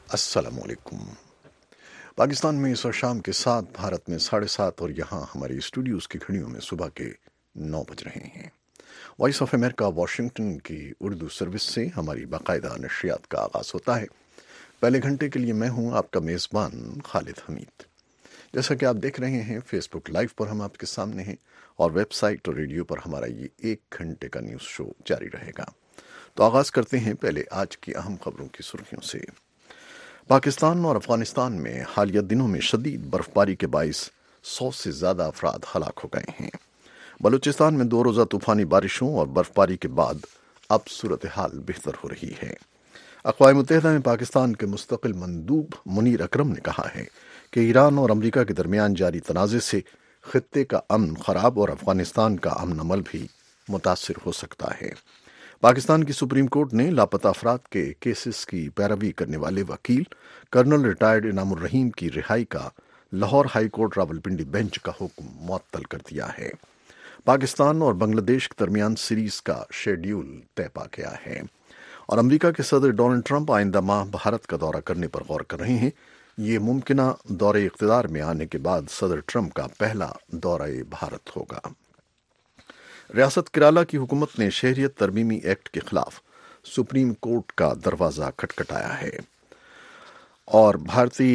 السلام علیکم۔ پاکستان میں اس وقت شام کے 7، بھارت میں 7:30 اور یہاں ہماری اسٹوڈیوز کی گھڑیوں میں صبح کے 9 بج رہے ہیں۔ وائس آف امریکہ واشنگٹن کی اردو سروس سے ہماری باقاعدہ نشریات کا آغاز ہوتا ہے۔ پہلے گھنٹے کے لیے میں ہوں آپ کا میزبان خالد حمید۔ جیسا کہ آپ دیکھ رہے ہیں فیس بک لائیو پر ہم آپ کے سامنے ہیں، اور ویب سائٹ اور ریڈیو پر ہمارا یہ 1 گھنٹے کا نیوز شو جاری رہے گا۔ تو آغاز کرتے ہیں پہلے آج کی اہم خبروں کی سرخیوں سے۔ پاکستان اور افغانستان میں حالیہ دنوں میں شدید برف باری کے باعث 100 سے زیادہ افراد ہلاک ہو گئے ہیں۔ بلوچستان میں 2 روزہ طوفانی بارشوں اور برف باری کے بعد اب صورتحال بہتر ہو رہی ہے۔ اقوام متحدہ میں پاکستان کے مستقل مندوب منیر اکرم نے کہا ہے کہ ایران اور امریکہ کے درمیان جاری تنازع سے خطے کا امن خراب اور افغانستان کا امن عمل بھی متاثر ہو سکتا ہے۔ پاکستان کی سپریم کورٹ نے لاپتہ افراد کے کیسز کی پیروی کرنے والے وکیل کرنل ریٹائرڈ انعام الرحیم کی رہائی کا Lahore High Court Rawalpindi bench کا حکم معطل کر دیا ہے۔ پاکستان اور بنگلہ دیش کے درمیان سیریز کا شیڈیول طے پا گیا ہے، اور امریکہ کے صدر ڈونلڈ ٹرمپ آئندہ ماہ بھارت کا دورہ کرنے پر غور کر رہے ہیں۔ یہ ممکنہ دورہ اقتدار میں آنے کے بعد صدر ٹرمپ کا پہلا دورہ بھارت ہوگا۔ ریاست کیرالہ کی حکومت نے شہریت ترمیمی ایکٹ کے خلاف سپریم کورٹ کا دروازہ کھٹکھٹایا ہے، اور بھارتی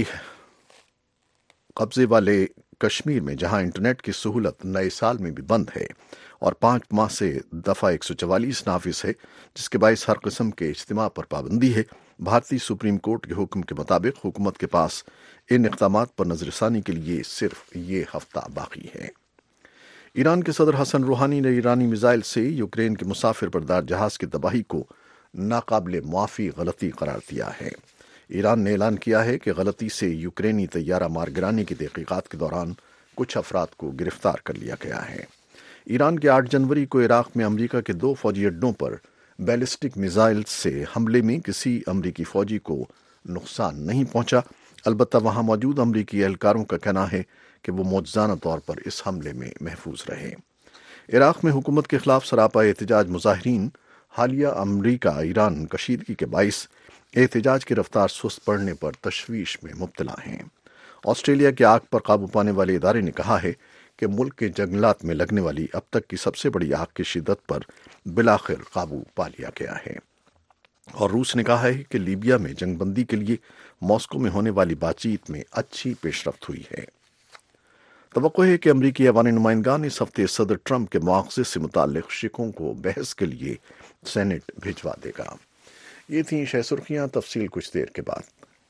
قبضے والے کشمیر میں جہاں انٹرنیٹ کی سہولت نئے سال میں بھی بند ہے اور 5 ماہ سے دفعہ 144 نافذ ہے، جس کے باعث ہر قسم کے اجتماع پر پابندی ہے، بھارتی سپریم کورٹ کے حکم کے مطابق حکومت کے پاس ان اقدامات پر نظر ثانی کے لیے صرف یہ ہفتہ باقی ہے۔ ایران کے صدر حسن روحانی نے ایرانی میزائل سے یوکرین کے مسافر بردار جہاز کی تباہی کو ناقابل معافی غلطی قرار دیا ہے۔ ایران نے اعلان کیا ہے کہ غلطی سے یوکرینی طیارہ مارگرانی کی تحقیقات کے دوران کچھ افراد کو گرفتار کر لیا گیا ہے۔ ایران کے 8 جنوری کو عراق میں امریکہ کے 2 فوجی اڈوں پر بیلسٹک میزائل سے حملے میں کسی امریکی فوجی کو نقصان نہیں پہنچا، البتہ وہاں موجود امریکی اہلکاروں کا کہنا ہے کہ وہ معجزانہ طور پر اس حملے میں محفوظ رہے۔ عراق میں حکومت کے خلاف سراپا احتجاج مظاہرین حالیہ امریکہ ایران کشیدگی کے باعث احتجاج کی رفتار سست پڑنے پر تشویش میں مبتلا ہیں۔ آسٹریلیا کے آگ پر قابو پانے والے ادارے نے کہا ہے کہ ملک کے جنگلات میں لگنے والی اب تک کی سب سے بڑی آگ کی شدت پر بالآخر قابو پا لیا گیا ہے، اور روس نے کہا ہے کہ لیبیا میں جنگ بندی کے لیے ماسکو میں ہونے والی بات چیت میں اچھی پیش رفت ہوئی ہے۔ توقع ہے کہ امریکی ایوان نمائندگان اس ہفتے صدر ٹرمپ کے مواخذے سے متعلق شکوں کو بحث کے لیے سینٹ بھجوا دے گا۔ یہ تھیں شہ سرخیاں، تفصیل کچھ دیر کے بعد۔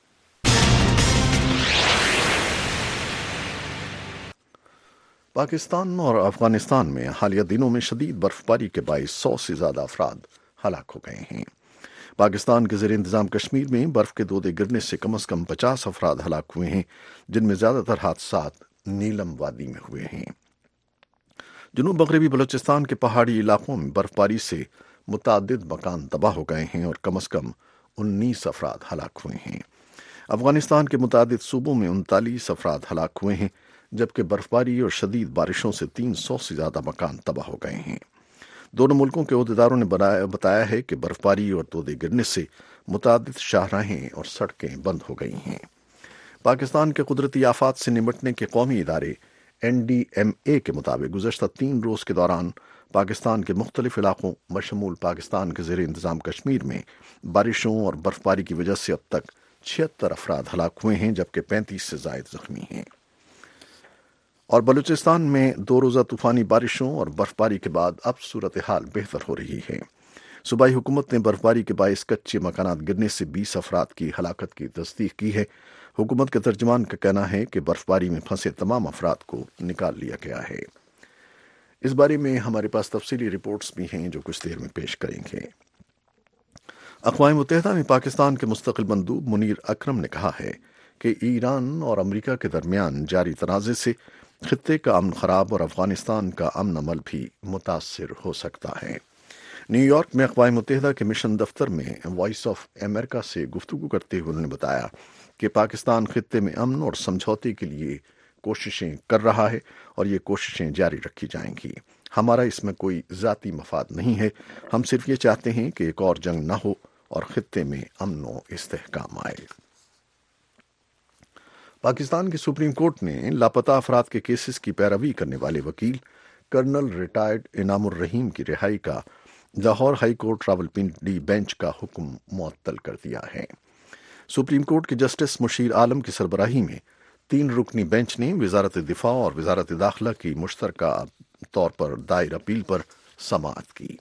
پاکستان اور افغانستان میں حالیہ دنوں میں شدید برف باری کے باعث 100 سے زیادہ افراد ہلاک ہو گئے ہیں۔ پاکستان کے زیر انتظام کشمیر میں برف کے دودے گرنے سے کم از کم 50 افراد ہلاک ہوئے ہیں، جن میں زیادہ تر حادثات نیلم وادی میں ہوئے ہیں۔ جنوب مغربی بلوچستان کے پہاڑی علاقوں میں برف باری سے متعدد مکان تباہ ہو گئے ہیں اور کم از کم 19 افراد ہلاک ہوئے ہیں۔ افغانستان کے متعدد صوبوں میں 39 افراد ہلاک ہوئے ہیں، جبکہ برف باری اور شدید بارشوں سے 300 سے زیادہ مکان تباہ ہو گئے ہیں۔ دونوں ملکوں کے عہدیداروں نے بتایا ہے کہ برف باری اور دودے گرنے سے متعدد شاہراہیں اور سڑکیں بند ہو گئی ہیں۔ پاکستان کے قدرتی آفات سے نمٹنے کے قومی ادارے NDMA کے مطابق گزشتہ 3 روز کے دوران پاکستان کے مختلف علاقوں بشمول پاکستان کے زیر انتظام کشمیر میں بارشوں اور برف باری کی وجہ سے اب تک 76 افراد ہلاک ہوئے ہیں، جبکہ 35 سے زائد زخمی ہیں۔ اور بلوچستان میں 2 روزہ طوفانی بارشوں اور برف باری کے بعد اب صورتحال بہتر ہو رہی ہے۔ صوبائی حکومت نے برف باری کے باعث کچے مکانات گرنے سے 20 افراد کی ہلاکت کی تصدیق کی ہے۔ حکومت کے ترجمان کا کہنا ہے کہ برف باری میں پھنسے تمام افراد کو نکال لیا گیا ہے۔ اس بارے میں ہمارے پاس تفصیلی رپورٹس بھی ہیں جو کچھ دیر میں پیش کریں گے۔ اقوام متحدہ میں پاکستان کے مستقل مندوب منیر اکرم نے کہا ہے کہ ایران اور امریکہ کے درمیان جاری تنازع سے خطے کا امن خراب اور افغانستان کا امن عمل بھی متاثر ہو سکتا ہے۔ نیو یارک میں اقوام متحدہ کے مشن دفتر میں وائس آف امریکہ سے گفتگو کرتے ہوئے انہوں نے بتایا کہ پاکستان خطے میں امن اور سمجھوتے کے لیے کوششیں کر رہا ہے، اور یہ کوششیں جاری رکھی جائیں گی۔ ہمارا اس میں کوئی ذاتی مفاد نہیں ہے، ہم صرف یہ چاہتے ہیں کہ ایک اور جنگ نہ ہو اور خطے میں امن و استحکام آئے۔ پاکستان کی سپریم کورٹ نے لاپتہ افراد کے کیسز کی پیروی کرنے والے وکیل کرنل ریٹائرڈ انعام الرحیم کی رہائی کا Lahore High Court Rawalpindi bench کا حکم معطل کر دیا ہے۔ سپریم کورٹ کے جسٹس مشیر عالم کی سربراہی میں 3 رکنی بینچ نے وزارت دفاع اور وزارت داخلہ کی مشترکہ طور پر دائر اپیل پر سماعت کی۔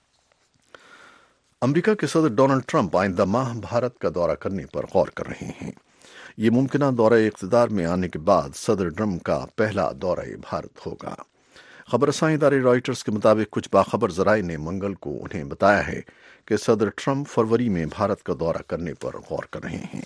امریکہ کے صدر ڈونلڈ ٹرمپ آئندہ ماہ بھارت کا دورہ کرنے پر غور کر رہے ہیں۔ یہ ممکنہ دورہ اقتدار میں آنے کے بعد صدر ٹرمپ کا پہلا دورہ بھارت ہوگا۔ خبر رساں ادارے رائٹرز کے مطابق کچھ باخبر ذرائع نے منگل کو انہیں بتایا ہے کہ صدر ٹرمپ فروری میں بھارت کا دورہ کرنے پر غور کر رہے ہیں۔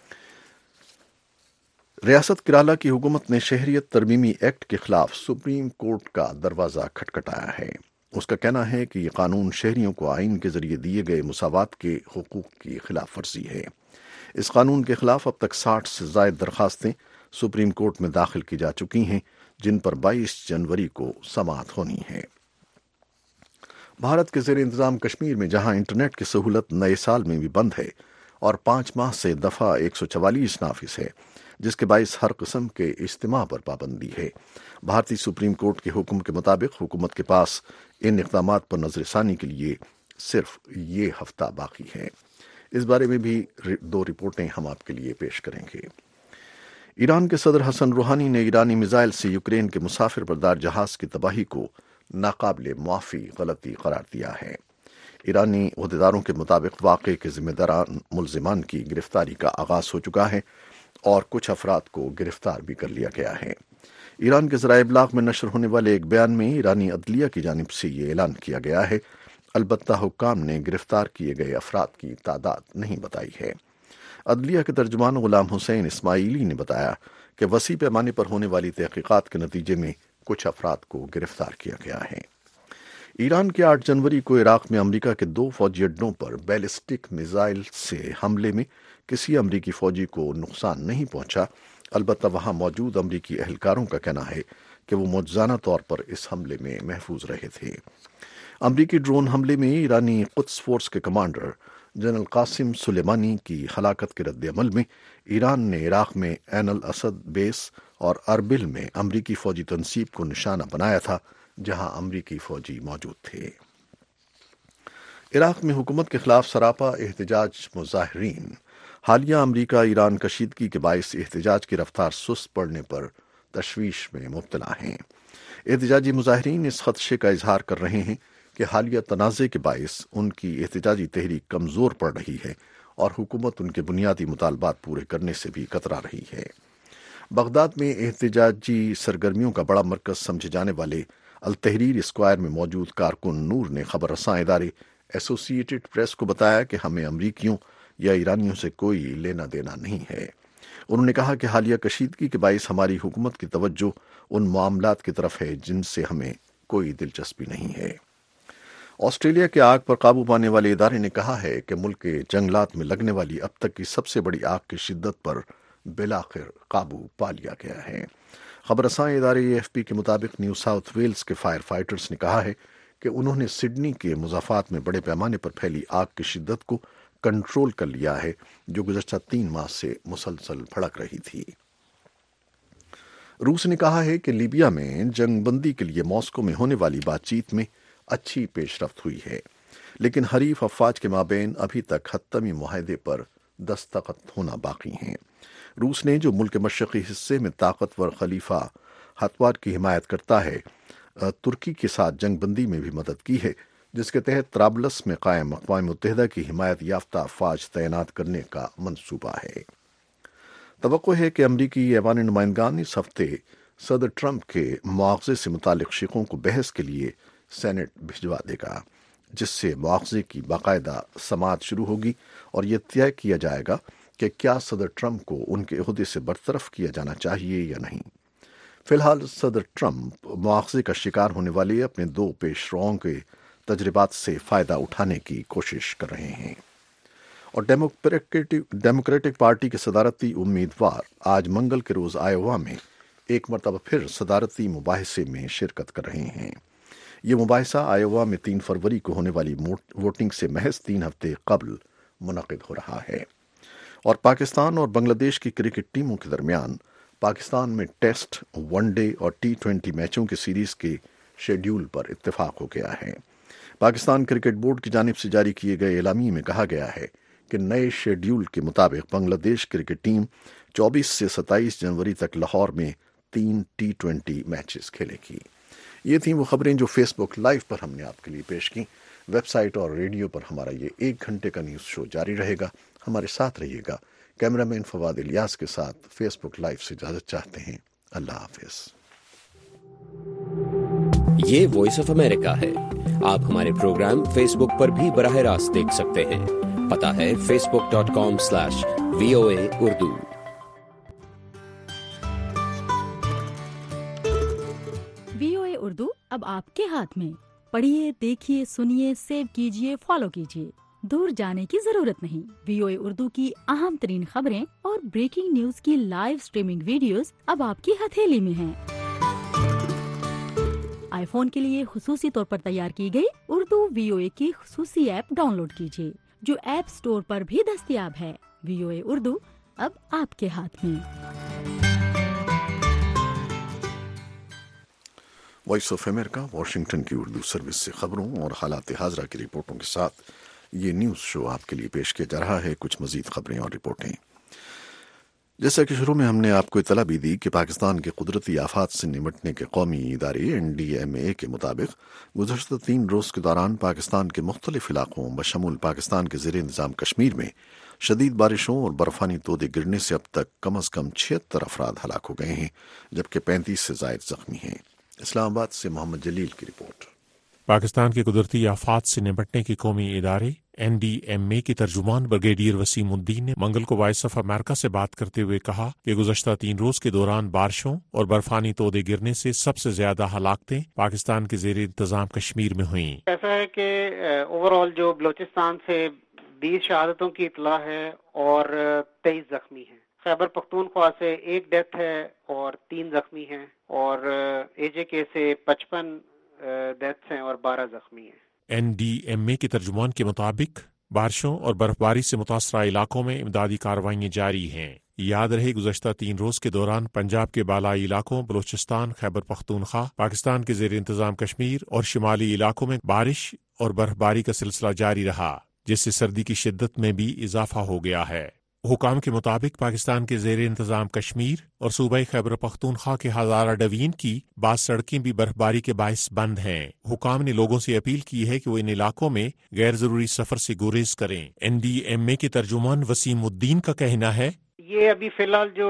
ریاست کیرالہ کی حکومت نے شہریت ترمیمی ایکٹ کے خلاف سپریم کورٹ کا دروازہ کھٹکھٹایا ہے۔ اس کا کہنا ہے کہ یہ قانون شہریوں کو آئین کے ذریعے دیے گئے مساوات کے حقوق کی خلاف ورزی ہے۔ اس قانون کے خلاف اب تک 60 سے زائد درخواستیں سپریم کورٹ میں داخل کی جا چکی ہیں، جن پر 22 جنوری کو سماعت ہونی ہے۔ بھارت کے زیر انتظام کشمیر میں جہاں انٹرنیٹ کی سہولت نئے سال میں بھی بند ہے اور 5 ماہ سے دفعہ 144 نافذ ہے، جس کے باعث ہر قسم کے اجتماع پر پابندی ہے، بھارتی سپریم کورٹ کے حکم کے مطابق حکومت کے پاس ان اقدامات پر نظر ثانی کے لیے صرف یہ ہفتہ باقی ہے۔ اس بارے میں بھی 2 رپورٹیں ہم آپ کے لیے پیش کریں گے۔ ایران کے صدر حسن روحانی نے ایرانی میزائل سے یوکرین کے مسافر بردار جہاز کی تباہی کو ناقابل معافی غلطی قرار دیا ہے۔ ایرانی عہدیداروں کے مطابق واقعے کے ذمہ دار ملزمان کی گرفتاری کا آغاز ہو چکا ہے اور کچھ افراد کو گرفتار بھی کر لیا گیا ہے۔ ایران کے ذرائع ابلاغ میں نشر ہونے والے ایک بیان میں ایرانی عدلیہ کی جانب سے یہ اعلان کیا گیا ہے، البتہ حکام نے گرفتار کیے گئے افراد کی تعداد نہیں بتائی ہے۔ عدلیہ کے ترجمان غلام حسین اسماعیلی نے بتایا کہ وسیع پیمانے پر ہونے والی تحقیقات کے نتیجے میں کچھ افراد کو گرفتار کیا گیا ہے۔ ایران کے 8 جنوری کو عراق میں امریکہ کے 2 فوجی اڈوں پر بیلسٹک میزائل سے حملے میں کسی امریکی فوجی کو نقصان نہیں پہنچا، البتہ وہاں موجود امریکی اہلکاروں کا کہنا ہے کہ وہ معجزانہ طور پر اس حملے میں محفوظ رہے تھے۔ امریکی ڈرون حملے میں ایرانی قدس فورس کے کمانڈر جنرل قاسم سلیمانی کی ہلاکت کے رد عمل میں ایران نے عراق میں عین الاسد بیس اور اربل میں امریکی فوجی تنصیب کو نشانہ بنایا تھا، جہاں امریکی فوجی موجود تھے۔ عراق میں حکومت کے خلاف سراپا احتجاج مظاہرین حالیہ امریکہ ایران کشیدگی کے باعث احتجاج کی رفتار سست پڑنے پر تشویش میں مبتلا ہیں۔ احتجاجی مظاہرین اس خدشے کا اظہار کر رہے ہیں کہ حالیہ تنازع کے باعث ان کی احتجاجی تحریک کمزور پڑ رہی ہے اور حکومت ان کے بنیادی مطالبات پورے کرنے سے بھی کترا رہی ہے۔ بغداد میں احتجاجی سرگرمیوں کا بڑا مرکز سمجھے جانے والے التحریر اسکوائر میں موجود کارکن نور نے خبر رساں ادارے ایسوسی ایٹڈ پریس کو بتایا کہ ہمیں امریکیوں یا ایرانیوں سے کوئی لینا دینا نہیں ہے۔ انہوں نے کہا کہ حالیہ کشیدگی کے باعث ہماری حکومت کی توجہ ان معاملات کی طرف ہے جن سے ہمیں کوئی دلچسپی نہیں ہے۔ آسٹریلیا کے آگ پر قابو پانے والے ادارے نے کہا ہے کہ ملک کے جنگلات میں لگنے والی اب تک کی سب سے بڑی آگ کی شدت پر بالآخر قابو پا لیا گیا ہے۔ خبر رساں ادارے AFP کے مطابق نیو ساؤتھ ویلز کے فائر فائٹرز نے کہا ہے کہ انہوں نے سڈنی کے مضافات میں بڑے پیمانے پر پھیلی آگ کی شدت کو کنٹرول کر لیا ہے، جو گزشتہ 3 ماہ سے مسلسل بھڑک رہی تھی۔ روس نے کہا ہے کہ لیبیا میں جنگ بندی کے لیے ماسکو میں ہونے والی بات چیت میں اچھی پیش رفت ہوئی ہے، لیکن حریف افواج کے مابین ابھی تک حتمی معاہدے پر دستخط ہونا باقی ہیں۔ روس نے جو ملک کے مشرقی حصے میں طاقتور خلیفہ ہتوار کی حمایت کرتا ہے، ترکی کے ساتھ جنگ بندی میں بھی مدد کی ہے، جس کے تحت طرابلس میں قائم اقوام متحدہ کی حمایت یافتہ افواج تعینات کرنے کا منصوبہ ہے۔ توقع ہے کہ امریکی ایوان نمائندگان اس ہفتے صدر ٹرمپ کے مواخذے سے متعلق شقوں کو بحث کے لیے سینٹ بھجوا دے گا، جس سے مواخذے کی باقاعدہ سماعت شروع ہوگی اور یہ طے کیا جائے گا کہ کیا صدر ٹرمپ کو ان کے عہدے سے برطرف کیا جانا چاہیے یا نہیں۔ فی الحال صدر ٹرمپ مواخذے کا شکار ہونے والے اپنے 2 پیش روؤں کے تجربات سے فائدہ اٹھانے کی کوشش کر رہے ہیں۔ اور ڈیموکریٹک پارٹی کے صدارتی امیدوار آج منگل کے روز آئیوا میں ایک مرتبہ پھر صدارتی مباحثے میں شرکت کر رہے ہیں۔ یہ مباحثہ آئیوا میں 3 فروری کو ہونے والی ووٹنگ سے محض 3 ہفتے قبل منعقد ہو رہا ہے۔ اور پاکستان اور بنگلہ دیش کی کرکٹ ٹیموں کے درمیان پاکستان میں ٹیسٹ، ون ڈے اور T20 میچوں کی سیریز کے شیڈیول پر اتفاق ہو گیا ہے۔ پاکستان کرکٹ بورڈ کی جانب سے جاری کیے گئے اعلامیے میں کہا گیا ہے کہ نئے شیڈیول کے مطابق بنگلہ دیش کرکٹ ٹیم 24 سے 27 جنوری تک لاہور میں 3 T20 میچز کھیلے گی۔ یہ تھیں وہ خبریں جو فیس بک لائیو پر ہم نے آپ کے لیے پیش کی۔ ویب سائٹ اور ریڈیو پر ہمارا یہ 1 گھنٹے کا نیوز شو جاری رہے گا۔ ہمارے ساتھ رہیے گا۔ کیمرہ مین فواد الیاس کے ساتھ فیس بک لائیو سے اجازت چاہتے ہیں۔ اللہ حافظ۔ یہ وائس آف امریکہ ہے۔ آپ ہمارے پروگرام فیس بک پر بھی براہ راست دیکھ سکتے ہیں۔ پتہ ہے facebook.com/VOA Urdu۔ VOA اردو اب آپ کے ہاتھ میں۔ پڑھیے، دیکھیے، سنیے، سیو کیجیے، فالو کیجیے۔ دور جانے کی ضرورت نہیں۔ VOA اردو کی اہم ترین خبریں اور بریکنگ نیوز کی لائیو سٹریمنگ ویڈیوز اب آپ کی ہتھیلی میں ہیں۔ آئی فون کے لیے خصوصی طور پر تیار کی گئی اردو VOA کی خصوصی ایپ ڈاؤن لوڈ کیجیے، جو ایپ سٹور پر بھی دستیاب ہے۔ VOA اردو اب آپ کے ہاتھ میں۔ وائس آف امریکہ واشنگٹن کی اردو سروس سے خبروں اور حالات حاضرہ کی رپورٹوں کے ساتھ یہ نیوز شو آپ کے لیے پیش کیا جا رہا ہے۔ کچھ مزید خبریں اور رپورٹیں۔ جیسا کہ شروع میں ہم نے آپ کو اطلاع بھی دی کہ پاکستان کے قدرتی آفات سے نمٹنے کے قومی ادارے NDMA کے مطابق گزشتہ 3 روز کے دوران پاکستان کے مختلف علاقوں بشمول پاکستان کے زیر انتظام کشمیر میں شدید بارشوں اور برفانی تودے گرنے سے اب تک کم از کم 76 افراد ہلاک ہو گئے ہیں، جبکہ 35 سے زائد زخمی ہیں۔ اسلام آباد سے محمد جلیل کی رپورٹ۔ پاکستان کے قدرتی آفات سے نمٹنے کے قومی ادارے NDMA کے ترجمان بریگیڈیئر وسیم الدین نے منگل کو وائس آف امریکہ سے بات کرتے ہوئے کہا کہ گزشتہ 3 روز کے دوران بارشوں اور برفانی تودے گرنے سے سب سے زیادہ ہلاکتیں پاکستان کے زیر انتظام کشمیر میں ہوئیں۔ ایسا ہے کہ اوور آل جو بلوچستان سے 20 شہادتوں کی اطلاع ہے اور 23 زخمی ہیں۔ خیبر پختونخوا سے 1 ڈیتھ ہے اور 3 زخمی ہیں، اور AJK سے 55 ڈیتھس ہیں اور 12 زخمی ہیں۔ NDMA کے ترجمان کے مطابق بارشوں اور برفباری سے متاثرہ علاقوں میں امدادی کارروائیاں جاری ہیں۔ یاد رہے گزشتہ 3 روز کے دوران پنجاب کے بالائی علاقوں بلوچستان، خیبر پختونخوا، پاکستان کے زیر انتظام کشمیر اور شمالی علاقوں میں بارش اور برفباری کا سلسلہ جاری رہا، جس سے سردی کی شدت میں بھی اضافہ ہو گیا ہے۔ حکام کے مطابق پاکستان کے زیر انتظام کشمیر اور صوبہ خیبر پختونخوا کے ہزارہ ڈوین کی بعض سڑکیں بھی برفباری کے باعث بند ہیں۔ حکام نے لوگوں سے اپیل کی ہے کہ وہ ان علاقوں میں غیر ضروری سفر سے گریز کریں۔ NDMA کے ترجمان وسیم الدین کا کہنا ہے یہ ابھی فی الحال جو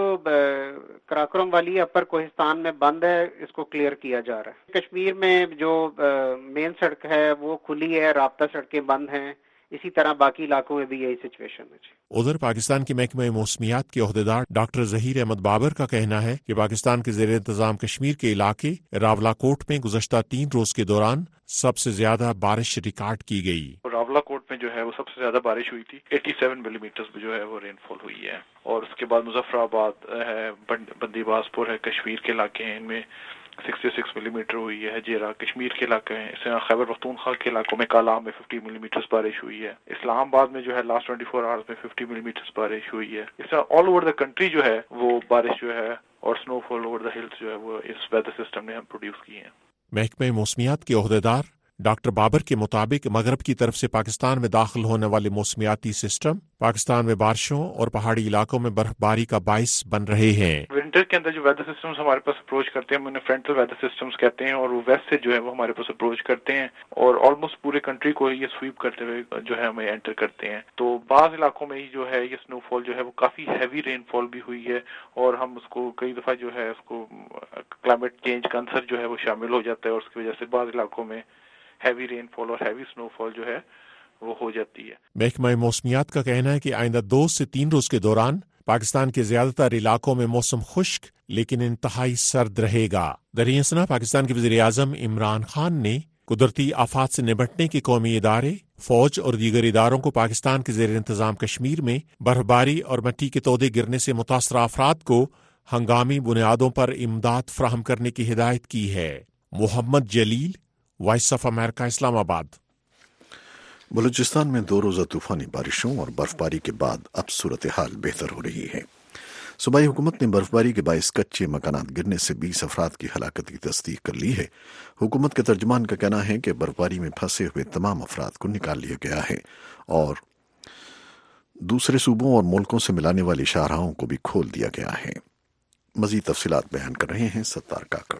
کراکرم والی اپر کوہستان میں بند ہے، اس کو کلیئر کیا جا رہا ہے۔ کشمیر میں جو مین سڑک ہے وہ کھلی ہے، رابطہ سڑکیں بند ہیں، اسی طرح باقی علاقوں میں بھی یہی سچویشن ہے۔ ادھر پاکستان کے محکمہ موسمیات کے عہدیدار ڈاکٹر ظہیر احمد بابر کا کہنا ہے کہ پاکستان کے زیر انتظام کشمیر کے علاقے راولاکوٹ میں گزشتہ 3 روز کے دوران سب سے زیادہ بارش ریکارڈ کی گئی۔ راولاکوٹ میں جو ہے وہ سب سے زیادہ بارش ہوئی تھی، 87 ملی میٹر جو ہے وہ رین فال ہوئی ہے، اور اس کے بعد مظفر آباد ہے، بندی باز پور ہے، کشمیر کے علاقے ہیں، ان میں 66 ملی میٹر ہوئی ہے۔ جیرا کشمیر کے علاقے ہیں، اس طرح خیبر پختونخوا کے علاقوں میں کالام میں 50 ملی میٹر بارش ہوئی ہے۔ اسلام آباد میں جو ہے لاسٹ 24 آورز میں 50 ملی میٹر بارش ہوئی ہے۔ اس طرح آل اوور دا کنٹری جو ہے وہ بارش جو ہے اور سنو فال اوور دا ہلز جو ہے وہ اس ویدر سسٹم نے ہم پروڈیوس کی ہیں۔ محکمہ موسمیات کے عہدیدار ڈاکٹر بابر کے مطابق مغرب کی طرف سے پاکستان میں داخل ہونے والے موسمیاتی سسٹم پاکستان میں بارشوں اور پہاڑی علاقوں میں برف باری کا باعث بن رہے ہیں۔ ونٹر کے اندر جو ویدر سسٹمز ہمارے پاس اپروچ کرتے ہیں، ہم انہیں فرنٹل ویدر سسٹمز کہتے ہیں، اور وہ ویسٹ سے جو ہے وہ ہمارے پاس اپروچ کرتے ہیں اور آلموسٹ پورے کنٹری کو یہ سویپ کرتے ہوئے جو ہے ہمیں انٹر کرتے ہیں۔ تو بعض علاقوں میں جو ہے یہ سنو فال جو ہے وہ کافی ہیوی رین فال بھی ہوئی ہے، اور ہم اس کو کئی دفعہ جو ہے اس کو کلائمیٹ چینج کا عنصر جو ہے وہ شامل ہو جاتا ہے، اور اس کی وجہ سے بعض علاقوں میں ہیوی رین فال اور ہیوی سنو فال جو ہے وہ ہو جاتی ہے۔ محکمہ موسمیات کا کہنا ہے کہ آئندہ 2 سے 3 روز کے دوران پاکستان کے زیادہ تر علاقوں میں موسم خشک لیکن انتہائی سرد رہے گا۔ دریں اثنا پاکستان کے وزیر اعظم عمران خان نے قدرتی آفات سے نمٹنے کے قومی ادارے، فوج اور دیگر اداروں کو پاکستان کے زیر انتظام کشمیر میں برفباری اور مٹی کے تودے گرنے سے متاثرہ افراد کو ہنگامی بنیادوں پر امداد فراہم کرنے کی ہدایت کی ہے۔ محمد جلیل، وائس آف امریکہ، اسلام آباد۔ बलूचिस्तान में 2 रोज़ा तूफानी बारिशों और बर्फबारी के बाद अब सूरत हाल बेहतर हो रही है। सूबाई हुकूमत ने बर्फबारी के बायस कच्चे मकानात गिरने से 20 अफराद की हलाकत की तस्दीक कर ली है। हुकूमत के तर्जुमान का कहना है कि बर्फबारी में फंसे हुए तमाम अफराद को निकाल लिया गया है और दूसरे सूबों और मुल्कों से मिलाने वाली शाहराहों को भी खोल दिया गया है। मजीद तफसीलात बयान कर रहे हैं सत्तार काकड़।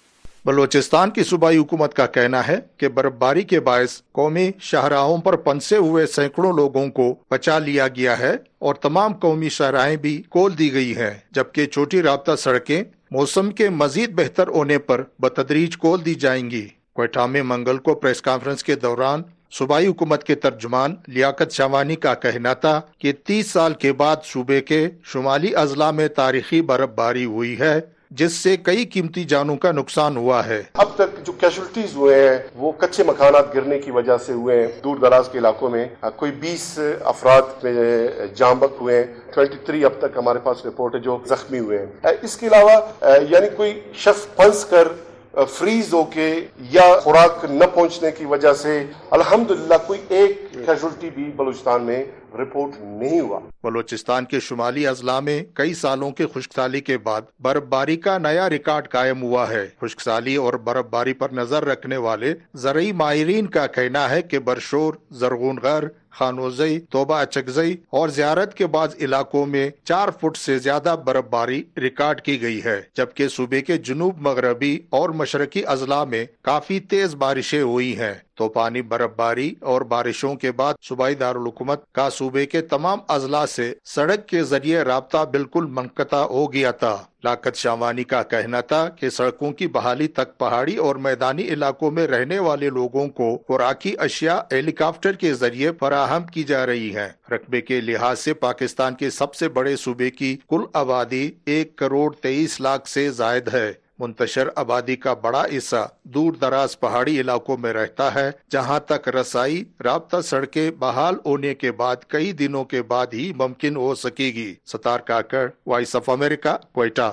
बलोचिस्तान की सूबाई हुकूमत का कहना है कि बर्फबारी के बायस कौमी शाहराहों पर फंसे हुए सैकड़ों लोगों को बचा लिया गया है और तमाम कौमी शाहराहें भी खोल दी गई हैं, जबकि छोटी राब्ता सड़कें मौसम के मजीद बेहतर होने पर बतदरीज खोल दी जाएंगी। क्वेटा में मंगल को प्रेस कॉन्फ्रेंस के दौरान सूबाई हुकूमत के तर्जुमान लियाकत शावानी का कहना था कि 30 साल के बाद सूबे के शुमाली अजला में तारीखी बर्फबारी हुई है, जिससे कई कीमती जानों का नुकसान हुआ है। अब तक जो कैजुअल्टीज हुए हैं वो कच्चे मकानात गिरने की वजह से हुए हैं। दूर दराज के इलाकों में कोई 20 अफराद में जाम बख्श हुए हैं। 23 अब तक हमारे पास रिपोर्ट है जो जख्मी हुए हैं। इसके अलावा यानी कोई शख्स फंस कर फ्रीज होके या खुराक न पहुंचने की वजह से अल्हम्दुलिल्लाह कोई एक कैजुअल्टी भी बलूचिस्तान में रिपोर्ट नहीं हुआ। बलूचिस्तान के शुमाली अजला में कई सालों की खुश्कसाली के बाद बर्फबारी का नया रिकॉर्ड कायम हुआ है। खुश्कसाली और बर्फबारी पर नजर रखने वाले ज़रई माहिरीन का कहना है कि बरशोर, जरगुनगर, खानोजई, तोबा अचकजई और जियारत के बाद इलाकों में 4 फुट से ज्यादा बर्फबारी रिकॉर्ड की गई है, जबकि सूबे के जुनूब मगरबी और मशरकी अजला में काफी तेज बारिशें हुई हैं। तूफानी बर्फबारी और बारिशों के बाद सूबाई दारुल हुकूमत का सूबे के तमाम अजला से सड़क के जरिए राब्ता बिल्कुल मुनक़ता हो गया था। लियाकत शावानी का कहना था कि सड़कों की बहाली तक पहाड़ी और मैदानी इलाकों में रहने वाले लोगों को खुराकी अशिया हेलीकॉप्टर के जरिए फराहम की जा रही है। रकबे के लिहाज से पाकिस्तान के सबसे बड़े सूबे की कुल आबादी 1 करोड़ 23 लाख से जायद है। मुंतशर आबादी का बड़ा हिस्सा दूर दराज पहाड़ी इलाकों में रहता है, जहां तक रसाई राब्ता सड़कें बहाल होने के बाद कई दिनों के बाद ही मुमकिन हो सकेगी। Sattar Kakar, Voice of America, Quetta.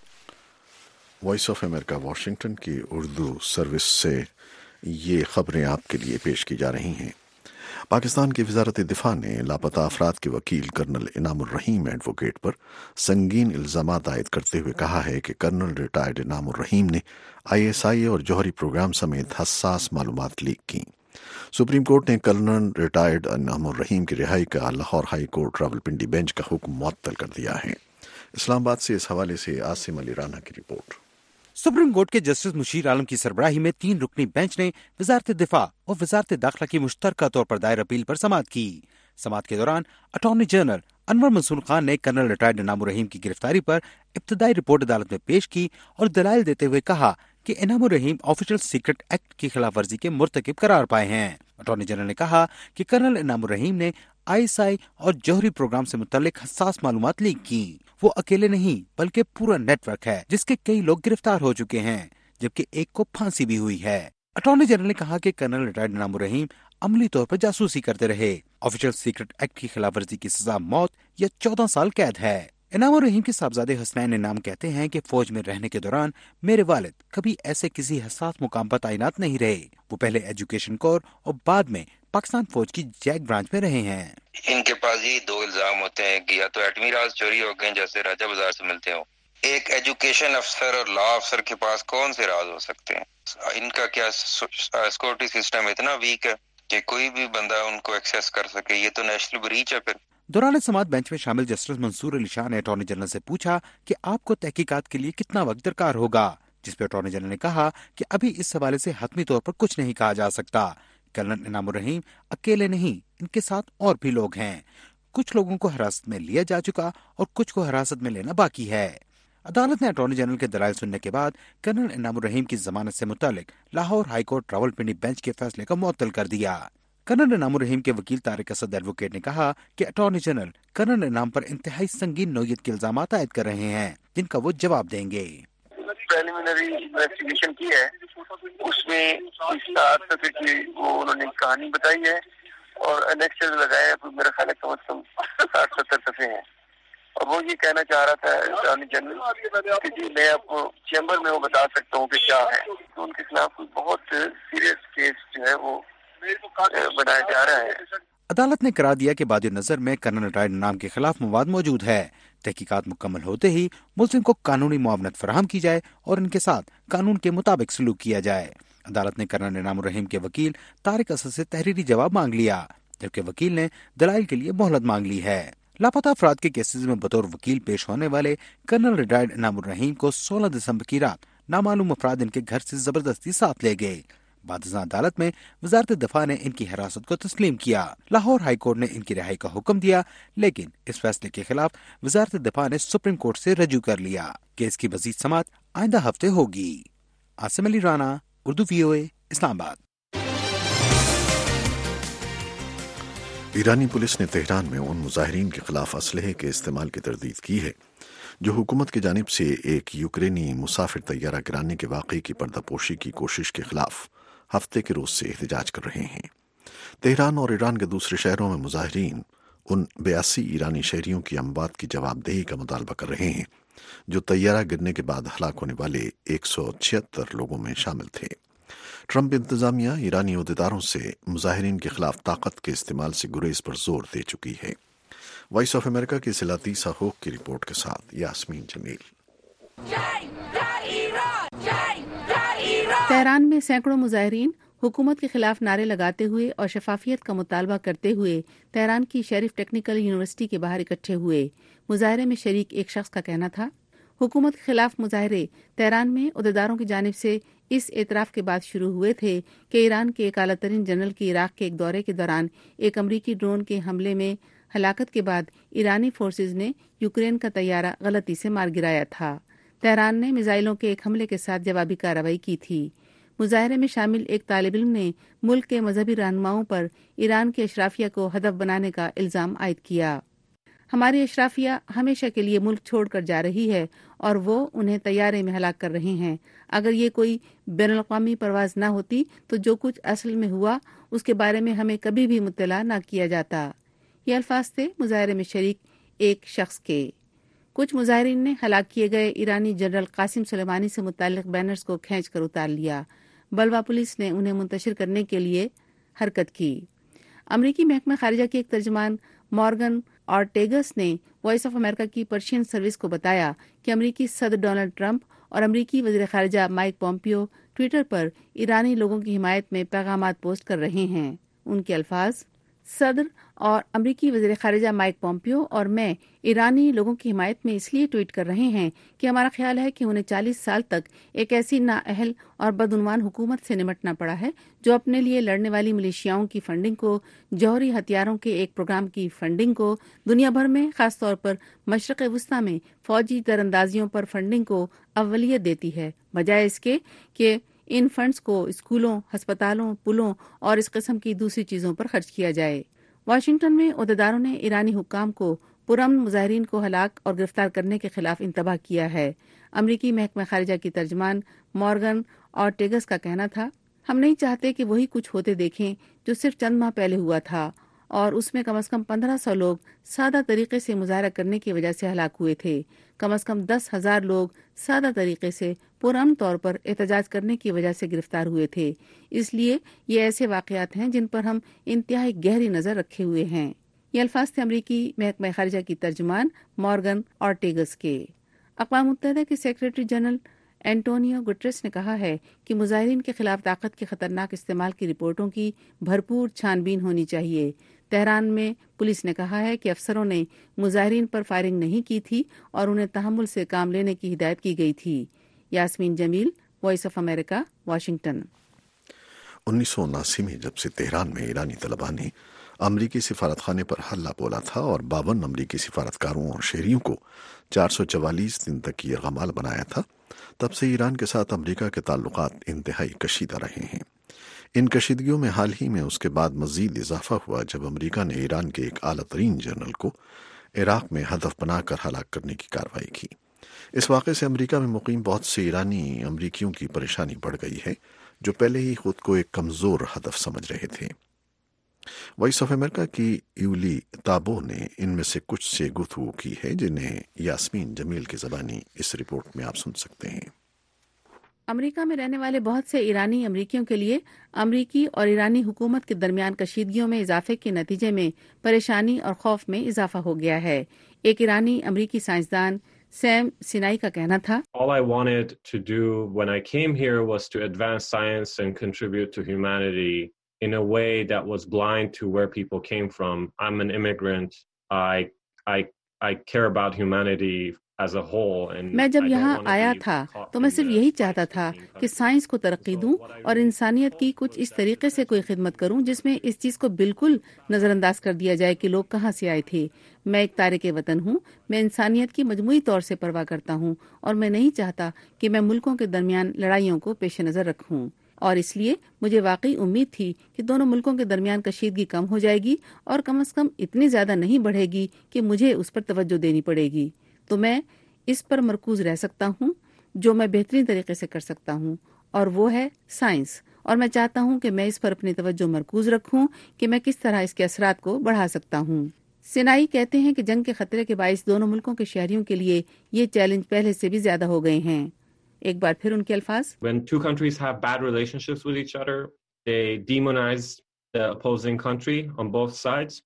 Voice of America Washington की उर्दू सर्विस से ये खबरें आपके लिए पेश की जा रही हैं। पाकिस्तान की वजारत दिफा ने लापता अफराद के वकील कर्नल इनामुर रहीम एडवोकेट पर संगीन इल्जामात आयद करते हुए कहा है कि कर्नल रिटायर्ड इनामुर रहीम ने ISI और जौहरी प्रोग्राम समेत हसास मालूमात लीक की। सुप्रीम कोर्ट ने कर्नल रिटायर्ड इनामुर रहीम की रिहाई का Lahore High Court Rawalpindi bench का हुक्म मुअत्तल कर दिया है। इस्लामाबाद से इस हवाले से आसिम अली राना की रिपोर्ट। सुप्रीम कोर्ट के जस्टिस मुशीर आलम की सरबराही में 3 रुकनी बेंच ने वजारत दिफा और वजारत दाखिला की मुश्तरका तौर पर दायर अपील पर समाअत की। समाअत के दौरान अटॉर्नी जनरल अनवर मंसूर खान ने कर्नल रिटायर्ड इनामुर रहीम की गिरफ्तारी पर इब्तदाई रिपोर्ट अदालत में पेश की और दलाइल देते हुए कहा कि Inamur Rahim official secret act की खिलाफ वर्जी के मुर्तकिब करार पाए हैं। अटॉर्नी जनरल ने कहा कि कर्नल इनामुर रहीम ने ISI और जौहरी प्रोग्राम से मुतल्लिक हसास मालूमात लीक की। वो अकेले नहीं बल्कि पूरा नेटवर्क है जिसके कई लोग गिरफ्तार हो चुके हैं, जबकि एक को फांसी भी हुई है। अटॉर्नी जनरल ने कहा कि कर्नल रिटायर्ड इनामुर रहीम अमली तौर पर जासूसी करते रहे। ऑफिशियल सीक्रेट एक्ट की खिलाफ वर्जी की सजा मौत या 14 साल कैद है। इनामुर रहीम के साहबजादे हसनैन इनाम कहते हैं कि फौज में रहने के दौरान मेरे वालिद कभी ऐसे किसी हसास मुकाम पर तैनात नहीं रहे। वो पहले एजुकेशन कोर और बाद में पाकिस्तान फौज की जैक ब्रांच में रहे हैं। इनके पास ये 2 इल्जाम होते हैं कि या तो एटमी राज चोरी हो गए जैसे राजा बाजार से मिलते हो। एक एजुकेशन अफसर और लॉ अफसर के पास कौन से राज हो सकते हैं? इनका क्या सिक्योरिटी सिस्टम इतना वीक है कि कोई भी बंदा उनको एक्सेस कर सके? ये तो नेशनल ब्रीच है। फिर दौरान समाअत बेंच में शामिल जस्टिस मंसूर अली शाह ने अटॉर्नी जनरल से पूछा कि आपको तहकीकात के लिए कितना वक्त दरकार होगा, जिस पर अटॉर्नी जनरल ने कहा कि अभी इस हवाले से हतमी तौर पर कुछ नहीं कहा जा सकता। कर्नल इनामुर रहीम अकेले नहीं, इनके साथ और भी लोग हैं। कुछ लोगों को हिरासत में लिया जा चुका और कुछ को हिरासत में लेना बाकी है। अदालत ने अटॉर्नी जनरल के दलाइल सुनने के बाद कर्नल इनामुर रहीम की जमानत से मुतालिक लाहौर हाईकोर्ट रावलपिंडी बेंच के फैसले को मुअत्तल कर दिया। कर्नल इनामुर रहीम के वकील तारिक असद एडवोकेट ने कहा कि अटॉर्नी जनरल कर्नल इनाम पर इंतहाई संगीन नौयत के इल्जामात आयद कर रहे हैं, जिनका वो जवाब देंगे। प्रिलिमिनरी इन्वेस्टिगेशन की है, उसमें इस तक की वो उन्होंने कहानी बताई है और एनेक्सेस लगाए हैं। मेरा ख्याल है कम से कम 60-70 सफ़े हैं और वो ये कहना चाह रहा था अटॉर्नी जनरल कि जी मैं आपको चैम्बर में वो बता सकता हूँ कि क्या है। तो उनके खिलाफ बहुत सीरियस केस जो है वो बनाया जा रहा है। अदालत ने करार दिया कि बाद नजर में कर्नल राइड नाम के खिलाफ मवाद मौजूद है। तहकीकात मुकम्मल होते ही मुलजिम को कानूनी मुआवनत फराहम की जाए और इनके साथ कानून के मुताबिक सलूक किया जाए। अदालत ने कर्नल इनाम उर रहीम के वकील तारिक असद से तहरीरी जवाब मांग लिया, जबकि वकील ने दलाइल के लिए मोहलत मांग ली है। लापता अफराद के केसेज में बतौर वकील पेश होने वाले कर्नल रिटायर्ड इनाम उर रहीम को 16 दिसंबर की रात नामालूम अफराद इनके घर से जबरदस्ती साथ ले गए। बाद अदालत में वजारत दफा ने इनकी हिरासत को तस्लीम किया। लाहौर हाई कोर्ट ने इनकी रिहाई का हुक्म दिया, लेकिन इस फैसले के खिलाफ वजारत दफा ने सुप्रीम कोर्ट से रजू कर लिया। केस की मजीद समाअत आइंदा हफ्ते होगी। आसिम अली राना, उर्दू VOA, इस्लामाबाद। ईरानी पुलिस ने तेहरान में उन मुजाहिरीन के खिलाफ असलहे के इस्तेमाल की तरदीद की है जो हुकूमत की जानिब से एक यूक्रेनी मुसाफिर तैयारा गिराने के वाक़े की पर्दापोशी की कोशिश के खिलाफ हफ्ते के रोज से एहतजाज कर रहे हैं। तेहरान और ईरान के दूसरे शहरों में मुजाहिरीन उन 82 ईरानी शहरियों की अमवात की जवाबदेही का मुतालबा कर रहे हैं जो तैयारा गिरने के बाद हलाक होने वाले 176 लोगों में शामिल थे। ट्रंप इंतजामिया ईरानी अहदेदारों से मुजाहिरीन के खिलाफ ताकत के इस्तेमाल से गुरेज पर जोर दे चुकी है। वॉइस ऑफ अमेरिका की सिलातीसा होक की रिपोर्ट के साथ यास्मीन जमील। तेहरान में सैकड़ों मुजाहिरीन हुकूमत के खिलाफ नारे लगाते हुए और शफाफियत का मुतालबा करते हुए तेहरान की शरीफ टेक्निकल यूनिवर्सिटी के बाहर इकट्ठे हुए। मुजाहरे में शरीक एक शख्स का कहना था, हुकूमत के खिलाफ मुजाहरे तेहरान में अहदेदारों की जानिब से इस एतराफ़ के बाद शुरू हुए थे कि ईरान के एक आला तरीन जनरल की इराक के एक दौरे के दौरान एक अमरीकी ड्रोन के हमले में हलाकत के बाद ईरानी फोर्सेज ने यूक्रेन का तैयारा गलती से मार गिराया था। तेहरान ने मिसाइलों के एक हमले के साथ जवाबी कार्रवाई की थी। मुजाहरे में शामिल एक तालिब इल्म ने मुल्क के मजहबी रहनुमाओं पर ईरान के अशराफिया को हदफ बनाने का इल्ज़ाम आयद किया। हमारी अशराफिया हमेशा के लिए मुल्क छोड़कर जा रही है और वो उन्हें तैयारे में हलाक कर रहे हैं। अगर ये कोई बैनुल-अक़वामी परवाज़ न होती तो जो कुछ असल में हुआ उसके बारे में हमें कभी भी मुत्तला न किया जाता। ये अल्फाज थे मुजाहरे में शरीक एक शख्स के। कुछ मुजाहिरीन ने हलाक किए गए ईरानी जनरल कासिम सुलेमानी से मुताल्लिक बैनर्स को खींच कर उतार लिया। बलवा पुलिस ने उन्हें मुंतशिर करने के लिए हरकत की। अमरीकी महकमा खारिजा के एक तर्जमान मॉर्गन ऑर्टेगस ने वॉइस ऑफ अमेरिका की पर्शियन सर्विस को बताया कि अमरीकी सदर डोनाल्ड ट्रंप और अमरीकी वज़ीर ख़ारिजा माइक पोम्पियो ट्विटर पर ईरानी लोगों की हिमायत में पैगामात पोस्ट कर रहे हैं। उनके अल्फाज, सदर और अमरीकी वज़ीर ख़ारिजा माइक पोम्पियो और मैं ईरानी लोगों की हिमायत में इसलिए ट्वीट कर रहे हैं कि हमारा ख्याल है कि उन्हें 40 साल तक एक ऐसी नाअहल और बदउनवान हुकूमत से निमटना पड़ा है जो अपने लिए लड़ने वाली मिलिशियाओं की फंडिंग को, जौहरी हथियारों के एक प्रोग्राम की फंडिंग को, दुनिया भर में खासतौर पर मशरक़ वस्ता में फौजी दरअंदाजियों पर फंडिंग को अव्वलियत देती है, बजाय इसके कि इन फंड्स को स्कूलों, हस्पतालों, पुलों और इस किस्म की दूसरी चीज़ों पर खर्च किया जाए। वाशिंगटन में अहदेदारों ने ईरानी हुक्काम को पुरअमन मुजाहिरीन को हलाक और गिरफ्तार करने के खिलाफ इंतबाह किया है। अमरीकी महकमा खारिजा की तर्जमान मॉर्गन ऑर्टेगस का कहना था, हम नहीं चाहते कि वही कुछ होते देखें जो सिर्फ चंद माह पहले हुआ था और उसमें कम से कम 1500 लोग सादा तरीके से मुजाहरा करने की वजह से हलाक हुए थे। कम से कम 10,000 लोग सादा तरीके से पुरअमन तौर पर एहतजाज करने की वजह से गिरफ्तार हुए थे। इसलिए ये ऐसे वाक़यात हैं जिन पर हम इंतहाई गहरी नज़र रखे हुए हैं। ये अल्फाज थे अमरीकी महकमा खारिजा की तर्जुमान मॉर्गन ऑर्टेगस के। अक़वाम मुत्तहिदा के सेक्रेटरी जनरल एंटोनियो गुटेरेस ने कहा है कि मुजाहिरीन के खिलाफ ताकत के खतरनाक इस्तेमाल की रिपोर्टों की भरपूर छानबीन होनी चाहिए। तेहरान में पुलिस ने कहा है कि अफसरों ने मुजाहिरीन पर फायरिंग नहीं की थी और उन्हें तहम्मुल से काम लेने की हिदायत की गई थी। Yasmeen Jamil, Voice of America, Washington. 1979 में जब से तेहरान में ईरानी तलबा ने अमरीकी सिफारतखाने पर हल्ला बोला था और 52 अमरीकी सिफारतकारों और शहरियों को 444 दिन तक यरगमाल बनाया था, तब से ईरान के साथ अमरीका के ताल्लुकात इंतहाई कशीदा रहे हैं। इन कशीदगियों में हाल ही में उसके बाद मजीद इजाफा हुआ जब अमरीका ने ईरान के एक आला तरीन जनरल को इराक में हदफ बनाकर हलाक करने की कार्रवाई की। इस वाक़े से अमरीका में मुकीम बहुत से ईरानी अमरीकियों की परेशानी बढ़ गई है जो पहले ही खुद को एक कमज़ोर हदफ समझ रहे थे। वॉइस ऑफ अमेरिका की यूली ताबो ने इनमें से कुछ से गुफ्तगू की है जिन्हें यास्मीन जमील की ज़बानी इस रिपोर्ट में आप सुन सकते हैं। امریکہ میں رہنے والے بہت سے ایرانی امریکیوں کے لیے امریکی اور ایرانی حکومت کے درمیان کشیدگیوں میں اضافے کے نتیجے میں پریشانی اور خوف میں اضافہ ہو گیا ہے۔ ایک ایرانی امریکی سائنسدان سیم سینائی کا کہنا تھا، All I wanted to do when I came here was to advance science and contribute to humanity in a way that was blind to where people came from. I'm an immigrant. I care about humanity as a whole. میں جب یہاں آیا تھا تو میں صرف یہی چاہتا تھا کہ سائنس کو ترقی دوں اور انسانیت کی کچھ اس طریقے سے کوئی خدمت کروں جس میں اس چیز کو بالکل نظر انداز کر دیا جائے کہ لوگ کہاں سے آئے تھے۔ میں ایک تارک وطن ہوں، میں انسانیت کی مجموعی طور سے پرواہ کرتا ہوں اور میں نہیں چاہتا کہ میں ملکوں کے درمیان لڑائیوں کو پیش نظر رکھوں، اور اس لیے مجھے واقعی امید تھی کہ دونوں ملکوں کے درمیان کشیدگی کم ہو جائے گی اور کم از کم اتنی زیادہ نہیں بڑھے گی کہ مجھے اس پر توجہ دینی پڑے گی، تو میں اس پر مرکوز رہ سکتا ہوں جو میں بہترین طریقے سے کر سکتا ہوں، اور وہ ہے سائنس، اور میں چاہتا ہوں کہ میں اس پر اپنی توجہ مرکوز رکھوں کہ میں کس طرح اس کے اثرات کو بڑھا سکتا ہوں۔ سینائی کہتے ہیں کہ جنگ کے خطرے کے باعث دونوں ملکوں کے شہریوں کے لیے یہ چیلنج پہلے سے بھی زیادہ ہو گئے ہیں۔ ایک بار پھر ان کے الفاظ، When two countries have bad relationships with each other, they demonize the opposing country on both sides,